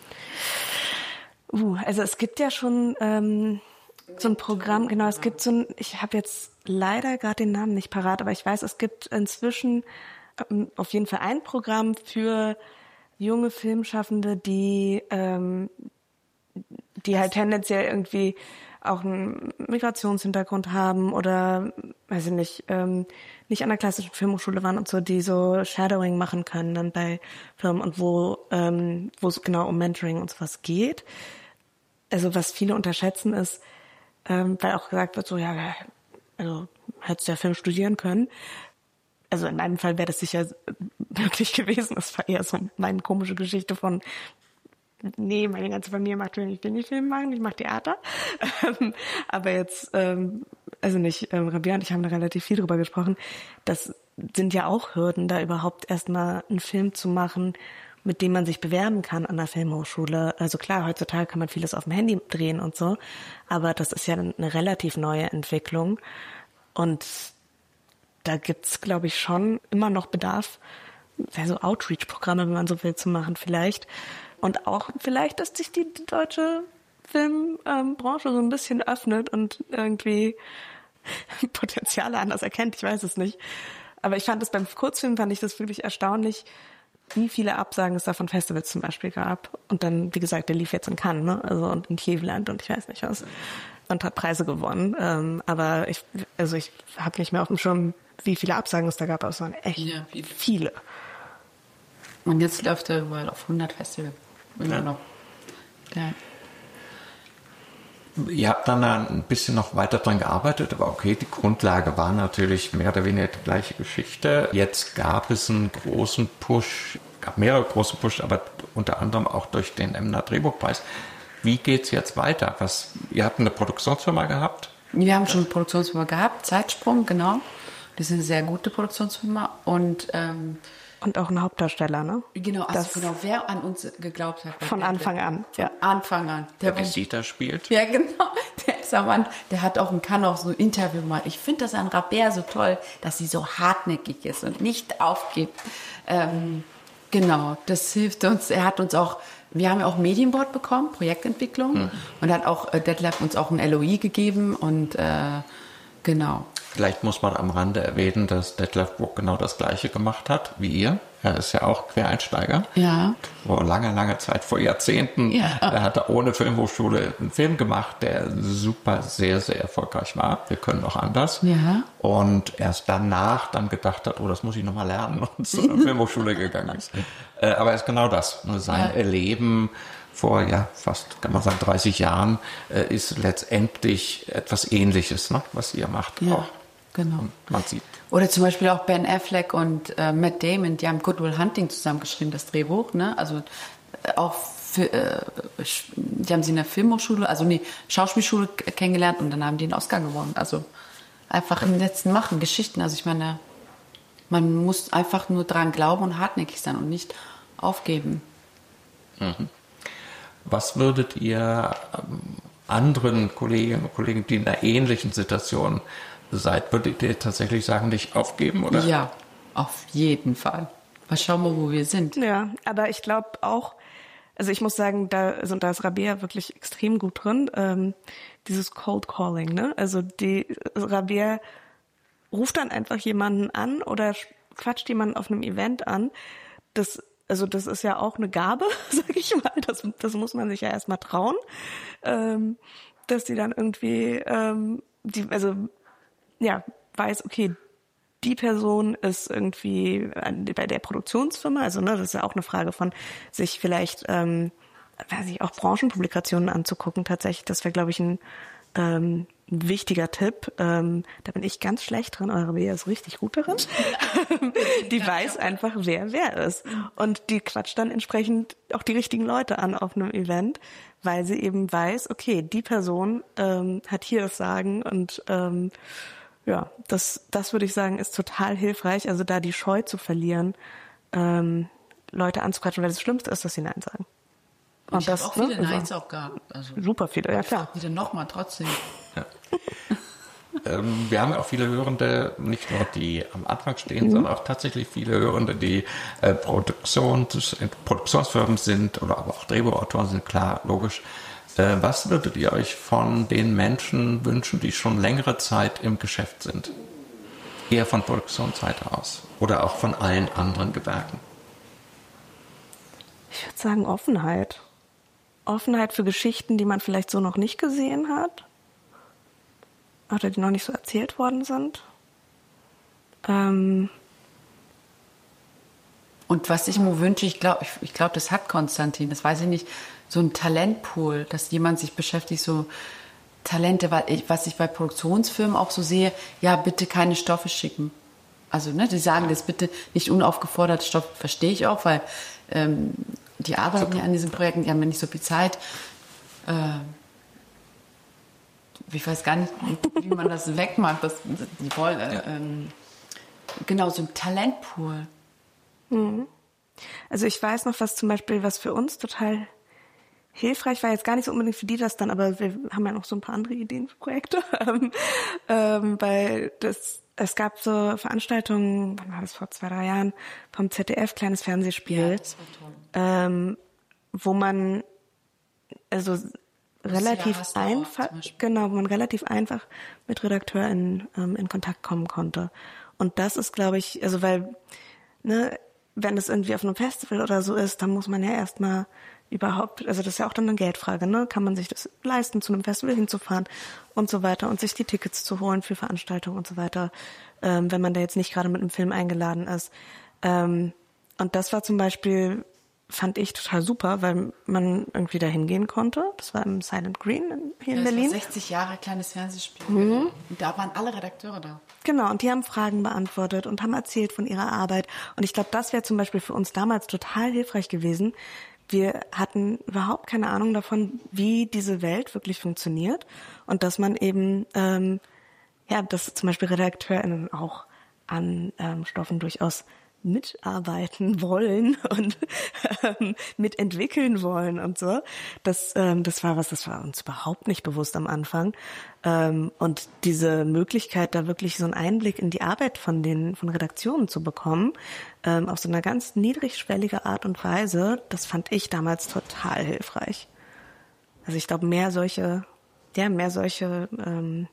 Speaker 3: Uh, also es gibt ja schon ähm, so ein Programm, genau, es gibt so ein, ich habe jetzt leider gerade den Namen nicht parat, aber ich weiß, es gibt inzwischen ähm, auf jeden Fall ein Programm für junge Filmschaffende, die ähm, die halt tendenziell irgendwie auch einen Migrationshintergrund haben oder, weiß ich nicht, ähm, nicht an der klassischen Filmhochschule waren und so, die so Shadowing machen können dann bei Firmen und wo ähm, wo es genau um Mentoring und sowas geht. Also was viele unterschätzen ist, ähm, weil auch gesagt wird, so ja, also hättest du ja Film studieren können. Also in meinem Fall wäre das sicher möglich gewesen. Das war eher so meine komische Geschichte von nee, meine ganze Familie macht Film, ich will nicht Film machen, ich mache Theater. Aber jetzt, ähm, also nicht, ähm, Rabea und ich haben da relativ viel drüber gesprochen. Das sind ja auch Hürden, da überhaupt erstmal einen Film zu machen, mit dem man sich bewerben kann an der Filmhochschule. Also klar, heutzutage kann man vieles auf dem Handy drehen und so, aber das ist ja eine relativ neue Entwicklung. Und da gibt's, glaube ich, schon immer noch Bedarf, so Outreach-Programme, wenn man so will, zu machen vielleicht. Und auch vielleicht, dass sich die deutsche Filmbranche so ein bisschen öffnet und irgendwie Potenziale anders erkennt. Ich weiß es nicht. Aber ich fand es beim Kurzfilm, fand ich das wirklich erstaunlich, wie viele Absagen es da von Festivals zum Beispiel gab. Und dann, wie gesagt, der lief jetzt in Cannes, ne? Also und in Cleveland und ich weiß nicht was. Und hat Preise gewonnen. Ähm, aber ich, also ich habe nicht mehr auf dem Schirm, wie viele Absagen es da gab. Aber es waren echt ja, viele. viele.
Speaker 4: Und jetzt läuft er überall auf hundert Festivals. Immer ja. noch. Ja.
Speaker 2: Ihr habt dann ein bisschen noch weiter dran gearbeitet, aber okay, die Grundlage war natürlich mehr oder weniger die gleiche Geschichte. Jetzt gab es einen großen Push, gab mehrere große Push, aber unter anderem auch durch den Emner Drehbuchpreis. Wie geht's jetzt weiter? Was, ihr habt eine Produktionsfirma gehabt?
Speaker 4: Wir haben schon eine Produktionsfirma gehabt, Zeitsprung, genau. Das ist eine sehr gute Produktionsfirma und ähm,
Speaker 3: Und auch ein Hauptdarsteller, ne?
Speaker 4: Genau, also das genau, wer an uns geglaubt hat.
Speaker 3: Von Anfang an,
Speaker 4: ja. Von Anfang an.
Speaker 2: Der, der Visita spielt.
Speaker 4: Ja, genau. Der ist am Mann, der hat auch, kann auch so ein Interview mal. Ich finde das an Rabea so toll, dass sie so hartnäckig ist und nicht aufgibt. Ähm, genau, das hilft uns. Er hat uns auch, wir haben ja auch ein Medienboard bekommen, Projektentwicklung. Hm. Und hat auch, äh, Detlef uns auch ein L O I gegeben und äh, genau.
Speaker 2: Vielleicht muss man am Rande erwähnen, dass Detlef Buck genau das Gleiche gemacht hat wie ihr. Er ist ja auch Quereinsteiger.
Speaker 4: Ja.
Speaker 2: Vor langer, langer Zeit, vor Jahrzehnten.
Speaker 4: Ja.
Speaker 2: Er hat ohne Filmhochschule einen Film gemacht, der super, sehr, sehr erfolgreich war. Wir können auch anders.
Speaker 4: Ja.
Speaker 2: Und erst danach dann gedacht hat, oh, das muss ich nochmal lernen und zur Filmhochschule gegangen ist. Aber er ist genau das. Sein ja. Erleben vor, ja, fast, kann man sagen, dreißig Jahren, äh, ist letztendlich etwas Ähnliches, ne, was ihr macht.
Speaker 4: Ja,
Speaker 2: auch.
Speaker 4: Genau.
Speaker 2: Und man sieht.
Speaker 4: Oder zum Beispiel auch Ben Affleck und äh, Matt Damon, die haben Good Will Hunting zusammengeschrieben, das Drehbuch, ne, also äh, auch für, äh, die haben sie in der Filmhochschule, also nee, Schauspielschule kennengelernt und dann haben die einen Oscar gewonnen. Also einfach im letzten machen, Geschichten, also ich meine, man muss einfach nur dran glauben und hartnäckig sein und nicht aufgeben.
Speaker 2: Mhm. Was würdet ihr anderen Kolleginnen und Kollegen, die in einer ähnlichen Situation seid, würdet ihr tatsächlich sagen, nicht aufgeben, oder?
Speaker 4: Ja, auf jeden Fall. Mal schauen wir, wo wir sind.
Speaker 3: Ja, aber ich glaube auch, also ich muss sagen, da, also da ist Rabea wirklich extrem gut drin, ähm, dieses Cold Calling, ne? Also die Rabea ruft dann einfach jemanden an oder quatscht jemanden auf einem Event an, das Also das ist ja auch eine Gabe, sag ich mal. Das, das muss man sich ja erstmal trauen, ähm, dass die dann irgendwie, ähm, die, also ja, weiß, okay, die Person ist irgendwie bei der Produktionsfirma, also ne, das ist ja auch eine Frage von sich vielleicht, ähm, weiß ich, auch Branchenpublikationen anzugucken. Tatsächlich, das wäre, glaube ich, ein ähm, ein wichtiger Tipp, ähm, da bin ich ganz schlecht drin, eure Rabea ist richtig gut darin. Die weiß einfach, wer wer ist. Und die quatscht dann entsprechend auch die richtigen Leute an auf einem Event, weil sie eben weiß, okay, die Person ähm, hat hier das Sagen und ähm, ja, das, das würde ich sagen, ist total hilfreich. Also da die Scheu zu verlieren, ähm, Leute anzuquatschen, weil das Schlimmste ist, dass sie Nein sagen.
Speaker 4: Und ich habe auch
Speaker 3: ne,
Speaker 4: viele
Speaker 3: also
Speaker 4: Neins auch gehabt. Also
Speaker 3: super viele, ja klar.
Speaker 4: wieder nochmal trotzdem.
Speaker 2: Ja. ähm, wir haben ja auch viele Hörende, nicht nur die am Anfang stehen, mhm. sondern auch tatsächlich viele Hörende, die äh, Produktions, Produktionsfirmen sind oder aber auch Drehbuchautoren sind, klar, logisch. Äh, was würdet ihr euch von den Menschen wünschen, die schon längere Zeit im Geschäft sind? Eher von Produktionsseite aus oder auch von allen anderen Gewerken?
Speaker 3: Ich würde sagen Offenheit. Offenheit für Geschichten, die man vielleicht so noch nicht gesehen hat oder die noch nicht so erzählt worden sind. Ähm
Speaker 4: Und was ich mir wünsche, ich glaube, ich, ich glaube, das hat Konstantin, das weiß ich nicht, so ein Talentpool, dass jemand sich beschäftigt, so Talente, weil ich, was ich bei Produktionsfirmen auch so sehe, ja, bitte keine Stoffe schicken. Also, ne, die sagen das bitte nicht unaufgefordert, Stoff verstehe ich auch, weil ähm, die arbeiten ja an diesen Projekten, die haben ja nicht so viel Zeit. Äh, ich weiß gar nicht, wie man das wegmacht. Das, die wollen, äh,
Speaker 2: ja.
Speaker 4: ähm, genau, so ein Talentpool.
Speaker 3: Mhm. Also ich weiß noch, was zum Beispiel, was für uns total hilfreich war, jetzt gar nicht so unbedingt für die das dann, aber wir haben ja noch so ein paar andere Ideen für Projekte, ähm, weil das, es gab so Veranstaltungen, wann war das, vor zwei, drei Jahren, vom Z D F, kleines Fernsehspiel,
Speaker 4: Ja, das war toll.
Speaker 3: Ähm, wo man also relativ
Speaker 4: Jahres
Speaker 3: einfach,
Speaker 4: zum Beispiel.
Speaker 3: genau, wo man relativ einfach mit RedakteurInnen ähm, in Kontakt kommen konnte. Und das ist, glaube ich, also weil, ne, wenn es irgendwie auf einem Festival oder so ist, dann muss man ja erstmal überhaupt, also das ist ja auch dann eine Geldfrage, ne? Kann man sich das leisten, zu einem Festival hinzufahren und so weiter und sich die Tickets zu holen für Veranstaltungen und so weiter, ähm, wenn man da jetzt nicht gerade mit einem Film eingeladen ist. Ähm, und das war zum Beispiel, fand ich total super, weil man irgendwie da hingehen konnte. Das war im Silent Green in, hier
Speaker 4: Ja,
Speaker 3: in
Speaker 4: das
Speaker 3: Berlin.
Speaker 4: war sechzig Jahre kleines Fernsehspiel.
Speaker 3: Mhm.
Speaker 4: Und da waren alle Redakteure da.
Speaker 3: Genau, und die haben Fragen beantwortet und haben erzählt von ihrer Arbeit. Und ich glaube, das wäre zum Beispiel für uns damals total hilfreich gewesen. Wir hatten überhaupt keine Ahnung davon, wie diese Welt wirklich funktioniert. Und dass man eben, ähm, ja, dass zum Beispiel RedakteurInnen auch an ähm, Stoffen durchaus mitarbeiten wollen und ähm, mitentwickeln wollen und so. Das, ähm, das war was, das war uns überhaupt nicht bewusst am Anfang. Ähm, und diese Möglichkeit, da wirklich so einen Einblick in die Arbeit von den von Redaktionen zu bekommen, ähm, auf so eine ganz niedrigschwellige Art und Weise, das fand ich damals total hilfreich. Also ich glaube, mehr solche, ja, mehr solche ähm,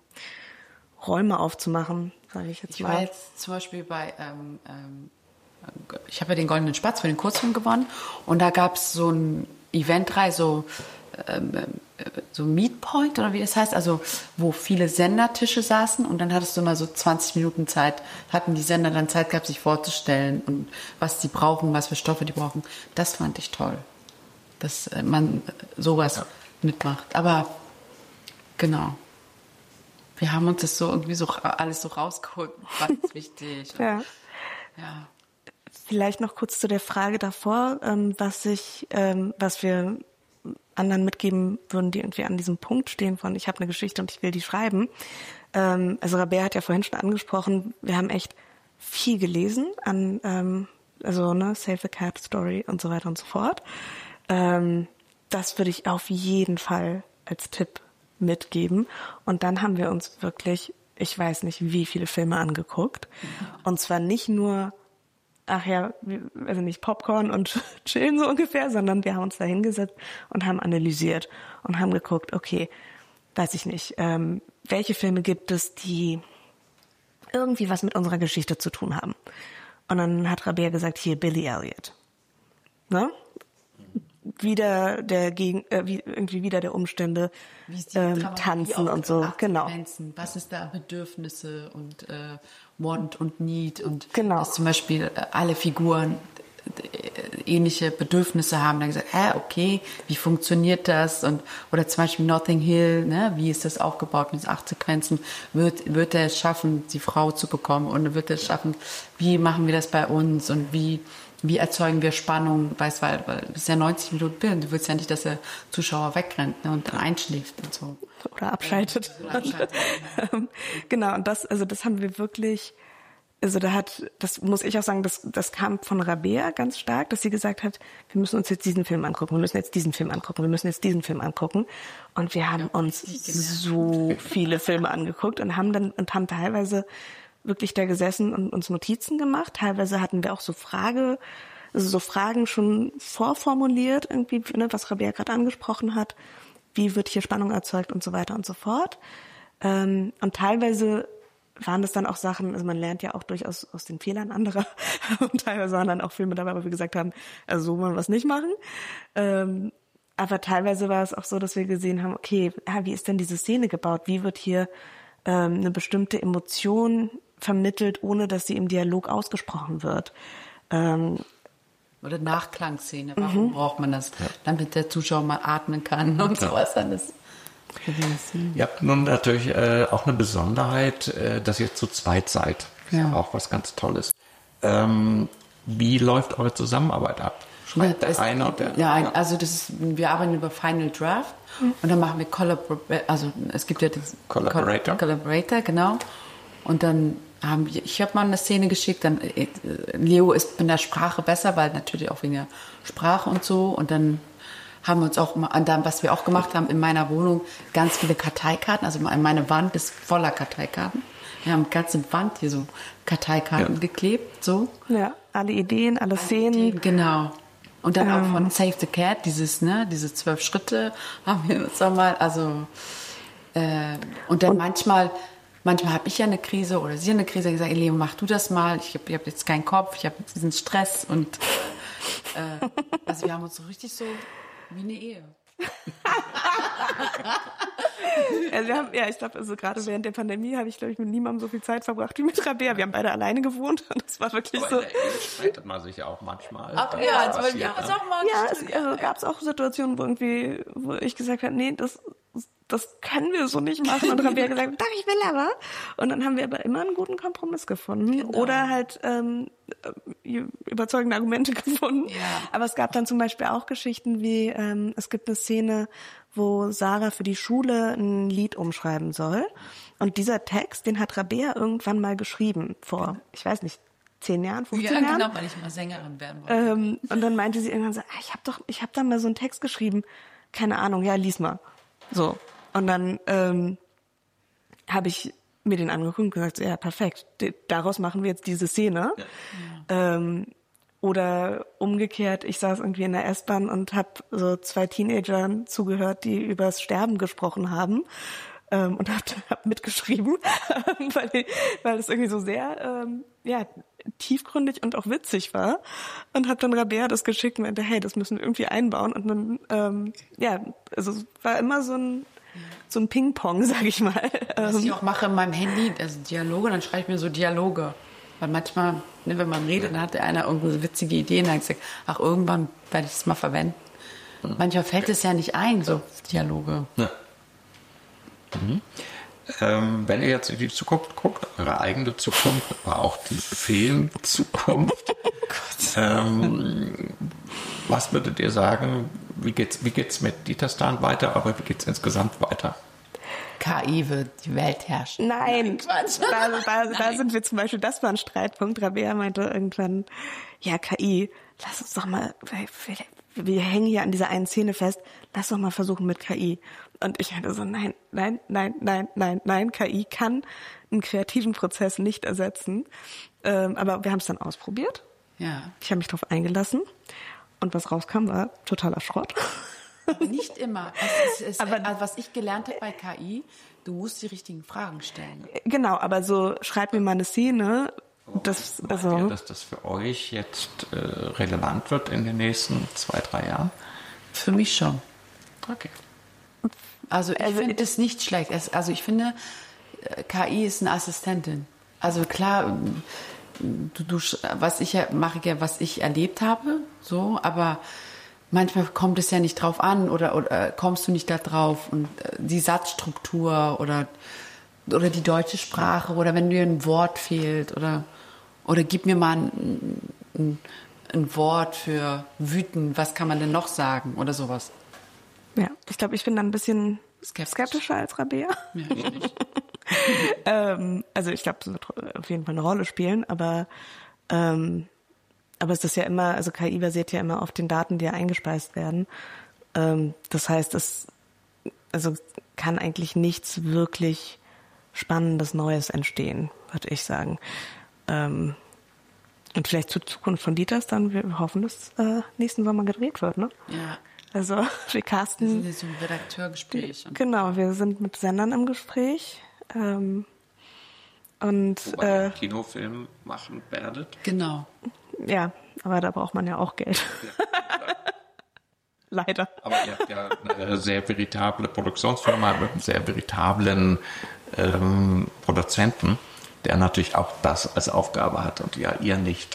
Speaker 3: Räume aufzumachen, sage ich jetzt
Speaker 4: Ich
Speaker 3: mal.
Speaker 4: war jetzt zum Beispiel bei ähm, ähm, ich habe ja den Goldenen Spatz für den Kurzfilm gewonnen und da gab es so ein Eventreihe, so, ähm, so Meet Point oder wie das heißt, also wo viele Sendertische saßen und dann hattest du mal so zwanzig Minuten Zeit, hatten die Sender dann Zeit gehabt, sich vorzustellen und was sie brauchen, was für Stoffe die brauchen. Das fand ich toll, dass man sowas ja. mitmacht. Aber genau, wir haben uns das so irgendwie so alles so rausgeholt, was ist wichtig.
Speaker 3: Ja.
Speaker 4: Ja.
Speaker 3: Vielleicht noch kurz zu der Frage davor, ähm, was ich, ähm, was wir anderen mitgeben würden, die irgendwie an diesem Punkt stehen von, ich habe eine Geschichte und ich will die schreiben. Ähm, also Rabea hat ja vorhin schon angesprochen, wir haben echt viel gelesen an, ähm, also ne, Save the Cat Story und so weiter und so fort. Ähm, das würde ich auf jeden Fall als Tipp mitgeben. Und dann haben wir uns wirklich, ich weiß nicht, wie viele Filme angeguckt. Und zwar nicht nur ach ja, also nicht Popcorn und chillen so ungefähr, sondern wir haben uns da hingesetzt und haben analysiert und haben geguckt, okay, weiß ich nicht, ähm, welche Filme gibt es, die irgendwie was mit unserer Geschichte zu tun haben. Und dann hat Rabea gesagt, hier Billy Elliot. Ne? Wieder der gegen äh, wie, irgendwie wieder der Umstände ähm, tanzen und so, genau.
Speaker 4: Was ist da Bedürfnisse und äh, Want und Need und
Speaker 3: genau.
Speaker 4: dass zum Beispiel äh, alle Figuren äh, ähnliche Bedürfnisse haben, dann gesagt, hä, okay, wie funktioniert das? Und oder zum Beispiel Notting Hill, ne, wie ist das aufgebaut mit acht Sequenzen? Wird wird er es schaffen, die Frau zu bekommen? Und wird er es schaffen? Wie machen wir das bei uns? Und wie wie erzeugen wir Spannung, weißt, weil, weil es ist ja neunzig Minuten Film, du willst ja nicht, dass der Zuschauer wegrennt, ne, und dann einschläft und so.
Speaker 3: Oder abschaltet.
Speaker 4: Oder abschaltet.
Speaker 3: Genau, und das, also das haben wir wirklich, also da hat, das muss ich auch sagen, das, das kam von Rabea ganz stark, dass sie gesagt hat, wir müssen uns jetzt diesen Film angucken, wir müssen jetzt diesen Film angucken, wir müssen jetzt diesen Film angucken. Und wir haben uns so viele Filme angeguckt und haben dann, und haben teilweise wirklich da gesessen und uns Notizen gemacht. Teilweise hatten wir auch so Frage, also so Fragen schon vorformuliert, irgendwie, ne, was Rabea gerade angesprochen hat. Wie wird hier Spannung erzeugt und so weiter und so fort. Ähm, und teilweise waren das dann auch Sachen, also man lernt ja auch durchaus aus den Fehlern anderer. Und teilweise waren dann auch Filme dabei, wo wir gesagt haben, also so wollen wir es nicht machen. Ähm, aber teilweise war es auch so, dass wir gesehen haben, okay, ja, wie ist denn diese Szene gebaut? Wie wird hier ähm, eine bestimmte Emotion vermittelt, ohne dass sie im Dialog ausgesprochen wird. Ähm,
Speaker 4: Oder Nachklangszene, warum mhm. braucht man das? Damit der Zuschauer mal atmen kann und ja. sowas. Alles.
Speaker 2: Ihr habt nun natürlich äh, auch eine Besonderheit, äh, dass ihr zu zweit seid. Das ja. ist auch was ganz Tolles. Ähm, wie läuft eure Zusammenarbeit ab?
Speaker 4: Schreibt der eine oder der Ja, ja. also das ist, wir arbeiten über Final Draft mhm. und dann machen wir Collaborator, also es gibt ja das
Speaker 2: Collaborator.
Speaker 4: Collaborator, genau. Und dann haben wir, ich habe mal eine Szene geschickt, dann Leo ist in der Sprache besser, weil natürlich auch wegen der Sprache und so. Und dann haben wir uns auch, an dem, was wir auch gemacht haben, in meiner Wohnung ganz viele Karteikarten. Also meine Wand ist voller Karteikarten. Wir haben eine ganze Wand hier so Karteikarten ja. geklebt, so.
Speaker 3: Ja, alle Ideen, alle Szenen. Ideen,
Speaker 4: genau. Und dann ähm. auch von Save the Cat, dieses, ne, diese zwölf Schritte haben wir uns auch mal, also, äh, und dann und manchmal, manchmal habe ich ja eine Krise oder sie eine Krise, gesagt, Leo, mach du das mal, ich habe hab jetzt keinen Kopf, ich habe diesen Stress und, äh, also wir haben uns so richtig so wie eine Ehe.
Speaker 3: Also wir haben, ja, ich glaube, also gerade während der Pandemie habe ich, glaube ich, mit niemandem so viel Zeit verbracht wie mit Rabea. Wir haben beide alleine gewohnt und das war wirklich
Speaker 2: aber
Speaker 3: so.
Speaker 2: Streitet man sich auch manchmal.
Speaker 4: Ach, ja, also passiert, ja,
Speaker 3: ne? auch mal ja, es also, gab es auch Situationen, wo irgendwie, wo ich gesagt habe, nee, das, das können wir so nicht machen. Und Rabea gesagt, doch, ich will aber. Und dann haben wir aber immer einen guten Kompromiss gefunden. Genau. Oder halt ähm, überzeugende Argumente gefunden.
Speaker 4: Ja.
Speaker 3: Aber es gab dann zum Beispiel auch Geschichten wie, ähm, es gibt eine Szene, wo Sarah für die Schule ein Lied umschreiben soll. Und dieser Text, den hat Rabea irgendwann mal geschrieben, vor, ich weiß nicht, zehn Jahren, fünfzehn
Speaker 4: ja,
Speaker 3: Jahren.
Speaker 4: Ja, genau, weil ich mal Sängerin werden wollte.
Speaker 3: Ähm, und dann meinte sie irgendwann so, ah, ich habe doch, ich habe da mal so einen Text geschrieben, keine Ahnung, ja, lies mal. So. Und dann ähm, habe ich mir den angeguckt und gesagt, ja, perfekt, daraus machen wir jetzt diese Szene. Ja. Ähm, Oder umgekehrt, ich saß irgendwie in der S-Bahn und habe so zwei Teenagern zugehört, die übers Sterben gesprochen haben ähm, und habe hab mitgeschrieben, weil, weil es irgendwie so sehr ähm, ja, tiefgründig und auch witzig war. Und habe dann Rabea das geschickt und meinte, hey, das müssen wir irgendwie einbauen. Und dann, ähm, ja, also es war immer so ein so ein Ping-Pong, sag ich mal.
Speaker 4: Was ich auch mache in meinem Handy, also Dialoge, dann schreibe ich mir so Dialoge. Weil manchmal, ne, wenn man redet, dann hat der einer irgendeine witzige Idee und dann hat gesagt, ach, irgendwann werde ich das mal verwenden. Mhm. Manchmal fällt es ja nicht ein, so Dialoge.
Speaker 2: Ja. Mhm. Ähm, wenn ihr jetzt in die Zukunft guckt, eure eigene Zukunft, aber auch die Filmzukunft, oh ähm, was würdet ihr sagen, wie geht's, wie geht's mit Dieter Stahn weiter, aber wie geht's insgesamt weiter?
Speaker 4: K I wird die Welt herrschen.
Speaker 3: Nein, Nein da, da, da sind wir zum Beispiel, das war ein Streitpunkt. Rabea meinte irgendwann, ja, K I, lass uns doch mal, wir, wir hängen hier an dieser einen Szene fest, lass doch mal versuchen mit K I. Und ich hatte so, nein, nein, nein, nein, nein, nein, K I kann einen kreativen Prozess nicht ersetzen. Ähm, aber wir haben es dann ausprobiert.
Speaker 4: Ja.
Speaker 3: Ich habe mich darauf eingelassen. Und was rauskam, war totaler Schrott.
Speaker 4: Aber nicht immer. Es ist, es, aber, also was ich gelernt habe bei K I, du musst die richtigen Fragen stellen.
Speaker 3: Genau, aber so, schreib mir mal eine Szene. Das,
Speaker 2: also, ihr, dass das für euch jetzt äh, relevant wird in den nächsten zwei, drei Jahren?
Speaker 4: Für mich schon.
Speaker 2: Okay.
Speaker 4: Also ich also, finde es nicht schlecht. Es, also ich finde, K I ist eine Assistentin. Also klar, du, du, was ich mache ja, was ich erlebt habe, so, aber manchmal kommt es ja nicht drauf an oder, oder kommst du nicht da drauf und die Satzstruktur oder, oder die deutsche Sprache oder wenn dir ein Wort fehlt oder, oder gib mir mal ein, ein, ein Wort für wütend, was kann man denn noch sagen oder sowas.
Speaker 3: Ja, ich glaube, ich bin dann ein bisschen
Speaker 4: Skeptisch.
Speaker 3: skeptischer als Rabea.
Speaker 4: Ja, ich nicht.
Speaker 3: ähm, also ich glaube, es wird auf jeden Fall eine Rolle spielen, aber ähm, aber es ist ja immer, also K I basiert ja immer auf den Daten, die ja eingespeist werden. Ähm, das heißt, es also kann eigentlich nichts wirklich Spannendes Neues entstehen, würde ich sagen. Ähm, und vielleicht zur Zukunft von Dieters dann, wir hoffen, dass äh, nächsten Sommer gedreht wird, ne?
Speaker 4: Ja.
Speaker 3: Also wir casten.
Speaker 4: Wir sind jetzt im Redakteurgespräch. Und
Speaker 3: Genau, wir sind mit Sendern im Gespräch. Ähm, und
Speaker 2: Wobei ihr
Speaker 3: äh,
Speaker 2: einen Kinofilm machen werdet.
Speaker 4: genau.
Speaker 3: ja, aber da braucht man ja auch Geld.
Speaker 2: Ja, klar.
Speaker 3: Leider.
Speaker 2: Aber ihr habt ja eine sehr veritable Produktionsfirma mit einem sehr veritablen ähm, Produzenten, der natürlich auch das als Aufgabe hat und ja, ihr nicht.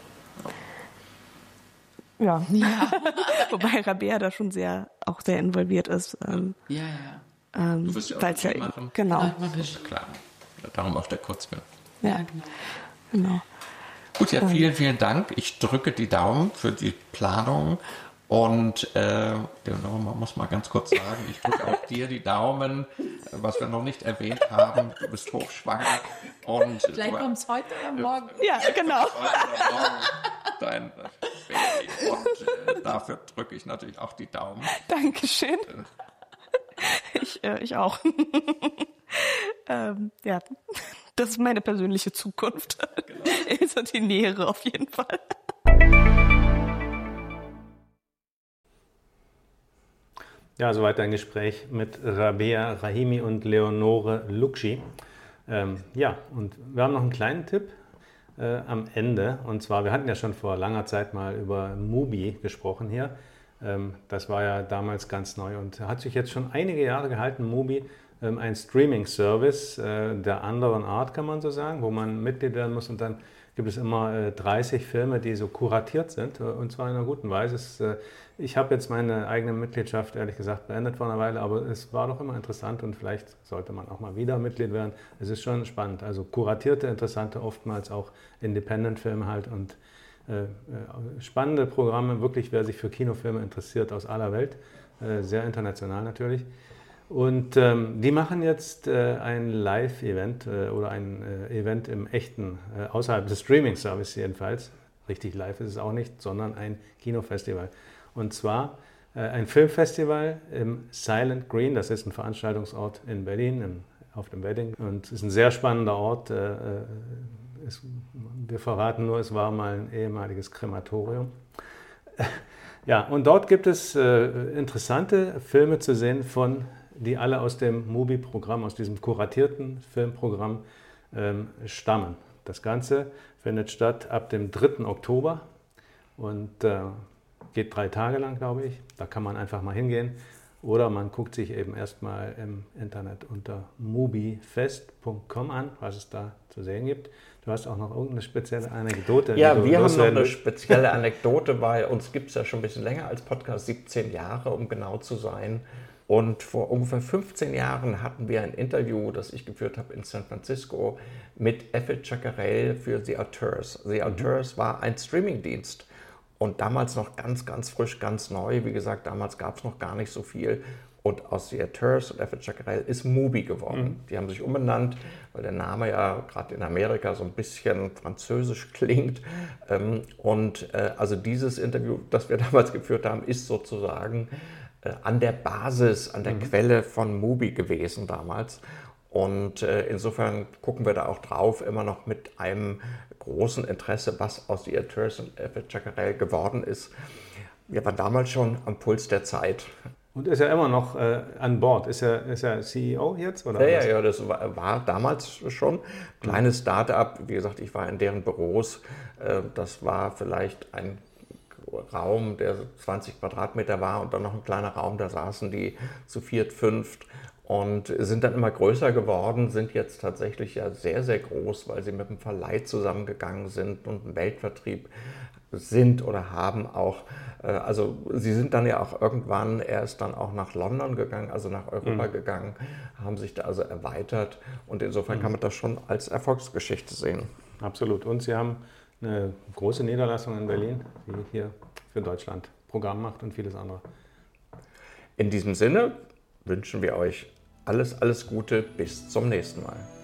Speaker 3: Ja.
Speaker 4: Ja.
Speaker 3: Wobei Rabea da schon sehr, auch sehr involviert ist. Ähm,
Speaker 4: Ja, ja.
Speaker 3: ähm,
Speaker 2: Du wirst ja auch
Speaker 3: weil's
Speaker 2: Regie
Speaker 3: ja,
Speaker 2: machen.
Speaker 3: Genau.
Speaker 4: Ja, mach ich.
Speaker 2: Klar, darum auch der Kurzfilm.
Speaker 3: Ja,
Speaker 4: Ja, genau.
Speaker 3: genau.
Speaker 2: Gut, ja, vielen, vielen Dank. Ich drücke die Daumen für die Planung und äh, man muss mal ganz kurz sagen, ich drücke auch dir die Daumen, was wir noch nicht erwähnt haben. Du bist hochschwanger und
Speaker 4: Vielleicht kommt es heute oder morgen.
Speaker 3: Ja, genau.
Speaker 2: heute oder morgen dein Baby und äh, dafür drücke ich natürlich auch die Daumen.
Speaker 3: Dankeschön. Ich, äh, ich auch. ähm, ja, das ist meine persönliche Zukunft. Genau. Also die nähere auf jeden Fall.
Speaker 1: Ja, soweit ein Gespräch mit Rabea Rahimi und Leonore Lukschy. Ähm, ja, und wir haben noch einen kleinen Tipp äh, am Ende. Und zwar, wir hatten ja schon vor langer Zeit mal über Mubi gesprochen hier. Ähm, das war ja damals ganz neu und hat sich jetzt schon einige Jahre gehalten. Mubi, ähm, ein Streaming-Service äh, der anderen Art, kann man so sagen, wo man Mitglied werden muss und dann gibt es immer äh, dreißig Filme, die so kuratiert sind, äh, und zwar in einer guten Weise. Es, äh, ich habe jetzt meine eigene Mitgliedschaft, ehrlich gesagt, beendet vor einer Weile, aber es war doch immer interessant und vielleicht sollte man auch mal wieder Mitglied werden. Es ist schon spannend. Also kuratierte, interessante, oftmals auch Independent-Filme halt und äh, äh, spannende Programme, wirklich, wer sich für Kinofilme interessiert aus aller Welt, äh, sehr international natürlich. Und ähm, die machen jetzt äh, ein Live-Event äh, oder ein äh, Event im echten, äh, außerhalb des Streaming-Service jedenfalls. Richtig live ist es auch nicht, sondern ein Kinofestival. Und zwar äh, ein Filmfestival im Silent Green, das ist ein Veranstaltungsort in Berlin, im, auf dem Wedding. Und es ist ein sehr spannender Ort. Äh, es, wir verraten nur, es war mal ein ehemaliges Krematorium. Ja, und dort gibt es äh, interessante Filme zu sehen von die alle aus dem Mubi-Programm, aus diesem kuratierten Filmprogramm ähm, stammen. Das Ganze findet statt ab dem dritten Oktober und äh, geht drei Tage lang, glaube ich. Da kann man einfach mal hingehen oder man guckt sich eben erstmal im Internet unter mubifest punkt com an, was es da zu sehen gibt. Du hast auch noch irgendeine spezielle Anekdote.
Speaker 2: Ja, wir haben noch eine spezielle Anekdote, weil uns gibt es ja schon ein bisschen länger als Podcast, siebzehn Jahre, um genau zu sein. Und vor ungefähr fünfzehn Jahren hatten wir ein Interview, das ich geführt habe in San Francisco, mit Effe Chacarel für The Auteurs. The Auteurs war ein Streamingdienst und damals noch ganz, ganz frisch, ganz neu. Wie gesagt, damals gab es noch gar nicht so viel. Und aus The Auteurs und Effe Chacarel ist Mubi geworden. Mhm. Die haben sich umbenannt, weil der Name ja gerade in Amerika so ein bisschen französisch klingt. Und also dieses Interview, das wir damals geführt haben, ist sozusagen an der Basis, an der mhm. Quelle von Mubi gewesen damals. Und äh, insofern gucken wir da auch drauf, immer noch mit einem großen Interesse, was aus The Auteurs und Effe Chacarel geworden ist. Wir waren damals schon am Puls der Zeit.
Speaker 1: Und ist ja immer noch äh, an Bord. Ist er, ist er C E O jetzt? Oder
Speaker 2: ja, was? ja, ja, das war, war damals schon. Kleines Start-up, wie gesagt, ich war in deren Büros. Äh, das war vielleicht ein Raum, der zwanzig Quadratmeter war und dann noch ein kleiner Raum, da saßen die zu viert, fünft und sind dann immer größer geworden, sind jetzt tatsächlich ja sehr, sehr groß, weil sie mit dem Verleih zusammengegangen sind und einen Weltvertrieb sind oder haben auch. Also sie sind dann ja auch irgendwann, er ist dann auch nach London gegangen, also nach Europa mhm. gegangen, haben sich da also erweitert und insofern mhm. kann man das schon als Erfolgsgeschichte sehen.
Speaker 1: Absolut. Und sie haben eine große Niederlassung in Berlin, die hier für Deutschland Programm macht und vieles andere.
Speaker 2: In diesem Sinne wünschen wir euch alles, alles Gute. Bis zum nächsten Mal.